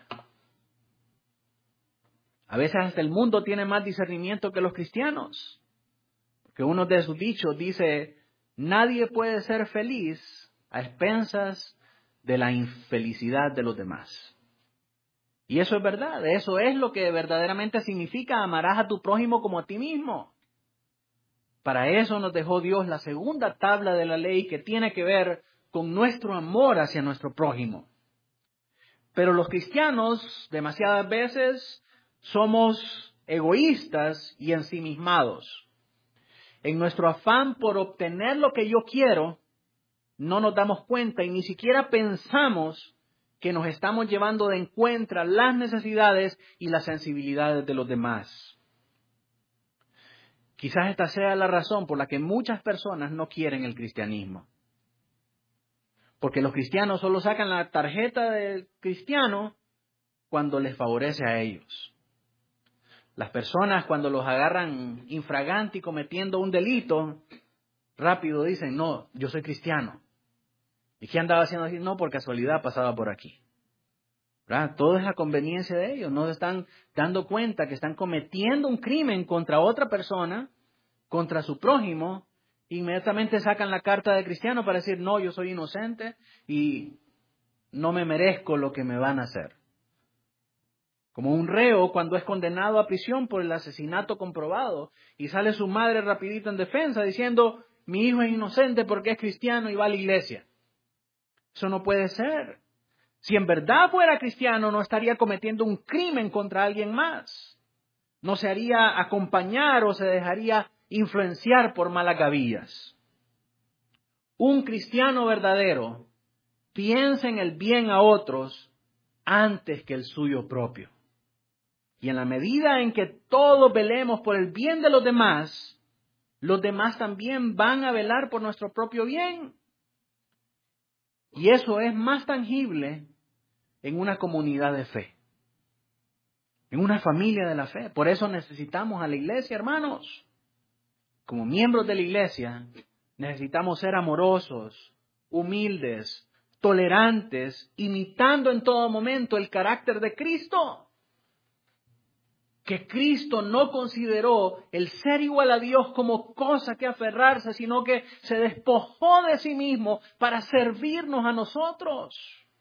A veces hasta el mundo tiene más discernimiento que los cristianos. Porque uno de sus dichos dice, nadie puede ser feliz a expensas de la infelicidad de los demás. Y eso es verdad, eso es lo que verdaderamente significa amarás a tu prójimo como a ti mismo. Para eso nos dejó Dios la segunda tabla de la ley que tiene que ver con nuestro amor hacia nuestro prójimo. Pero los cristianos demasiadas veces somos egoístas y ensimismados. En nuestro afán por obtener lo que yo quiero, no nos damos cuenta y ni siquiera pensamos que nos estamos llevando de encuentro las necesidades y las sensibilidades de los demás. Quizás esta sea la razón por la que muchas personas no quieren el cristianismo. Porque los cristianos solo sacan la tarjeta del cristiano cuando les favorece a ellos. Las personas cuando los agarran infraganti cometiendo un delito, rápido dicen, no, yo soy cristiano. ¿Y qué andaba haciendo así? No, por casualidad pasaba por aquí. ¿Verdad? Todo es a conveniencia de ellos. No se están dando cuenta que están cometiendo un crimen contra otra persona, contra su prójimo. Inmediatamente sacan la carta de cristiano para decir, no, yo soy inocente y no me merezco lo que me van a hacer. Como un reo cuando es condenado a prisión por el asesinato comprobado y sale su madre rapidito en defensa diciendo, mi hijo es inocente porque es cristiano y va a la iglesia. Eso no puede ser. Si en verdad fuera cristiano, no estaría cometiendo un crimen contra alguien más. no se haría acompañar o se dejaría influenciar por malagavillas. Un cristiano verdadero piensa en el bien a otros antes que el suyo propio. Y en la medida en que todos velemos por el bien de los demás, los demás también van a velar por nuestro propio bien. Y eso es más tangible en una comunidad de fe, en una familia de la fe. Por eso necesitamos a la iglesia, hermanos. Como miembros de la iglesia, necesitamos ser amorosos, humildes, tolerantes, imitando en todo momento el carácter de Cristo. Que Cristo no consideró el ser igual a Dios como cosa que aferrarse, sino que se despojó de sí mismo para servirnos a nosotros.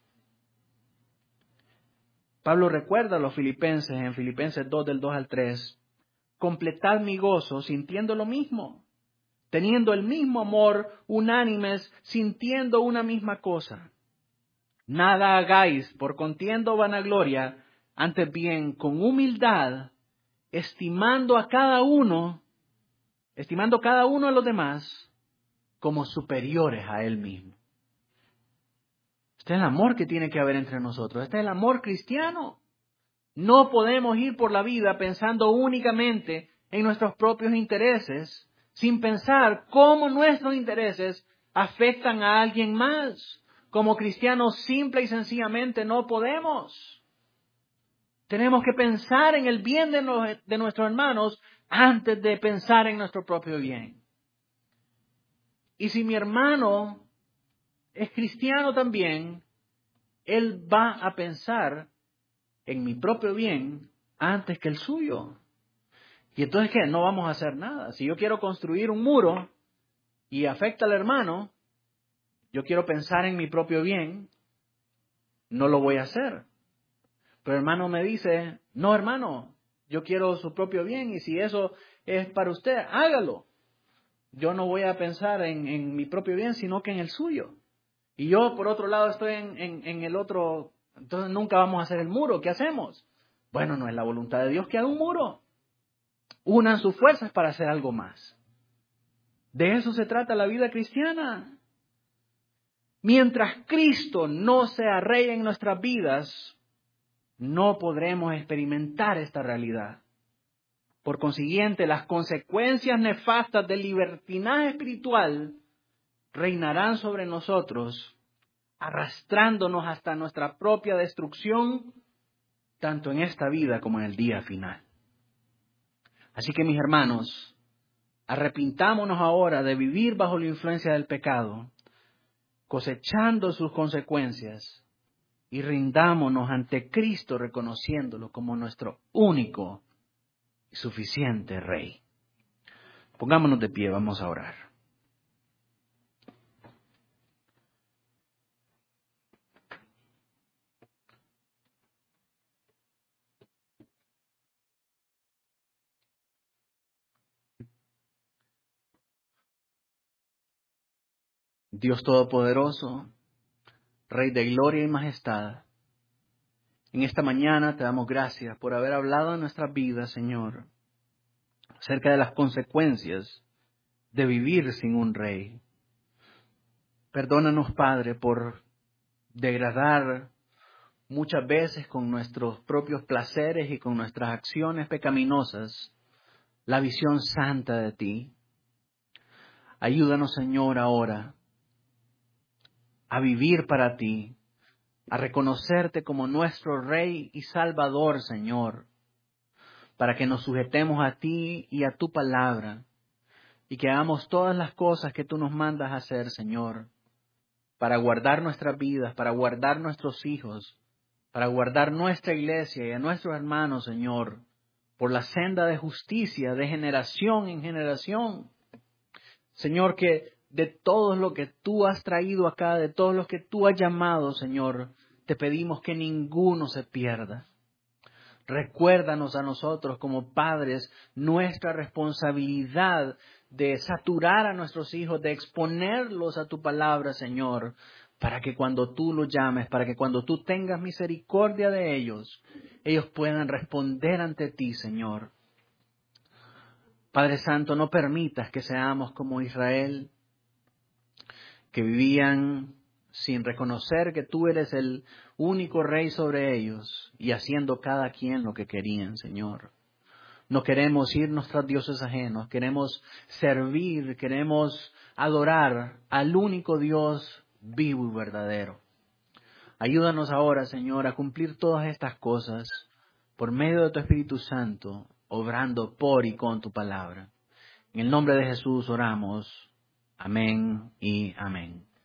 Pablo recuerda a los filipenses en Filipenses dos, del dos al tres. Completad mi gozo sintiendo lo mismo, teniendo el mismo amor, unánimes, sintiendo una misma cosa. Nada hagáis por contienda o vanagloria, antes bien con humildad, estimando a cada uno, estimando cada uno a los demás como superiores a él mismo. Este es el amor que tiene que haber entre nosotros. Este es el amor cristiano. No podemos ir por la vida pensando únicamente en nuestros propios intereses, sin pensar cómo nuestros intereses afectan a alguien más. Como cristianos, simple y sencillamente no podemos. Tenemos que pensar en el bien de, los, de nuestros hermanos antes de pensar en nuestro propio bien. Y si mi hermano es cristiano también, él va a pensar en mi propio bien antes que el suyo. Y entonces, ¿qué? No vamos a hacer nada. Si yo quiero construir un muro y afecta al hermano, yo quiero pensar en mi propio bien, no lo voy a hacer. Pero el hermano me dice, no hermano, yo quiero su propio bien y si eso es para usted, hágalo. Yo no voy a pensar en, en mi propio bien, sino que en el suyo. Y yo, por otro lado, estoy en, en, en el otro, entonces nunca vamos a hacer el muro. ¿Qué hacemos? Bueno, no es la voluntad de Dios que haga un muro. Unan sus fuerzas para hacer algo más. De eso se trata la vida cristiana. Mientras Cristo no sea Rey en nuestras vidas, no podremos experimentar esta realidad. Por consiguiente, las consecuencias nefastas del libertinaje espiritual reinarán sobre nosotros, arrastrándonos hasta nuestra propia destrucción, tanto en esta vida como en el día final. Así que, mis hermanos, arrepintámonos ahora de vivir bajo la influencia del pecado, cosechando sus consecuencias, y rindámonos ante Cristo reconociéndolo como nuestro único y suficiente Rey. Pongámonos de pie, vamos a orar. Dios Todopoderoso, Rey de gloria y majestad, en esta mañana te damos gracias por haber hablado en nuestras vidas, Señor, acerca de las consecuencias de vivir sin un Rey. Perdónanos, Padre, por degradar muchas veces con nuestros propios placeres y con nuestras acciones pecaminosas la visión santa de ti. Ayúdanos, Señor, ahora a vivir para ti, a reconocerte como nuestro Rey y Salvador, Señor, para que nos sujetemos a ti y a tu palabra y que hagamos todas las cosas que tú nos mandas hacer, Señor, para guardar nuestras vidas, para guardar nuestros hijos, para guardar nuestra iglesia y a nuestros hermanos, Señor, por la senda de justicia, de generación en generación. Señor, que de todo lo que tú has traído acá, de todos los que tú has llamado, Señor, te pedimos que ninguno se pierda. Recuérdanos a nosotros como padres nuestra responsabilidad de saturar a nuestros hijos, de exponerlos a tu palabra, Señor, para que cuando tú los llames, para que cuando tú tengas misericordia de ellos, ellos puedan responder ante ti, Señor, Padre Santo, no permitas que seamos como Israel, que vivían sin reconocer que tú eres el único rey sobre ellos y haciendo cada quien lo que querían, Señor. No queremos irnos tras dioses ajenos, queremos servir, queremos adorar al único Dios vivo y verdadero. Ayúdanos ahora, Señor, a cumplir todas estas cosas por medio de tu Espíritu Santo, obrando por y con tu palabra. En el nombre de Jesús oramos. Amén y amén.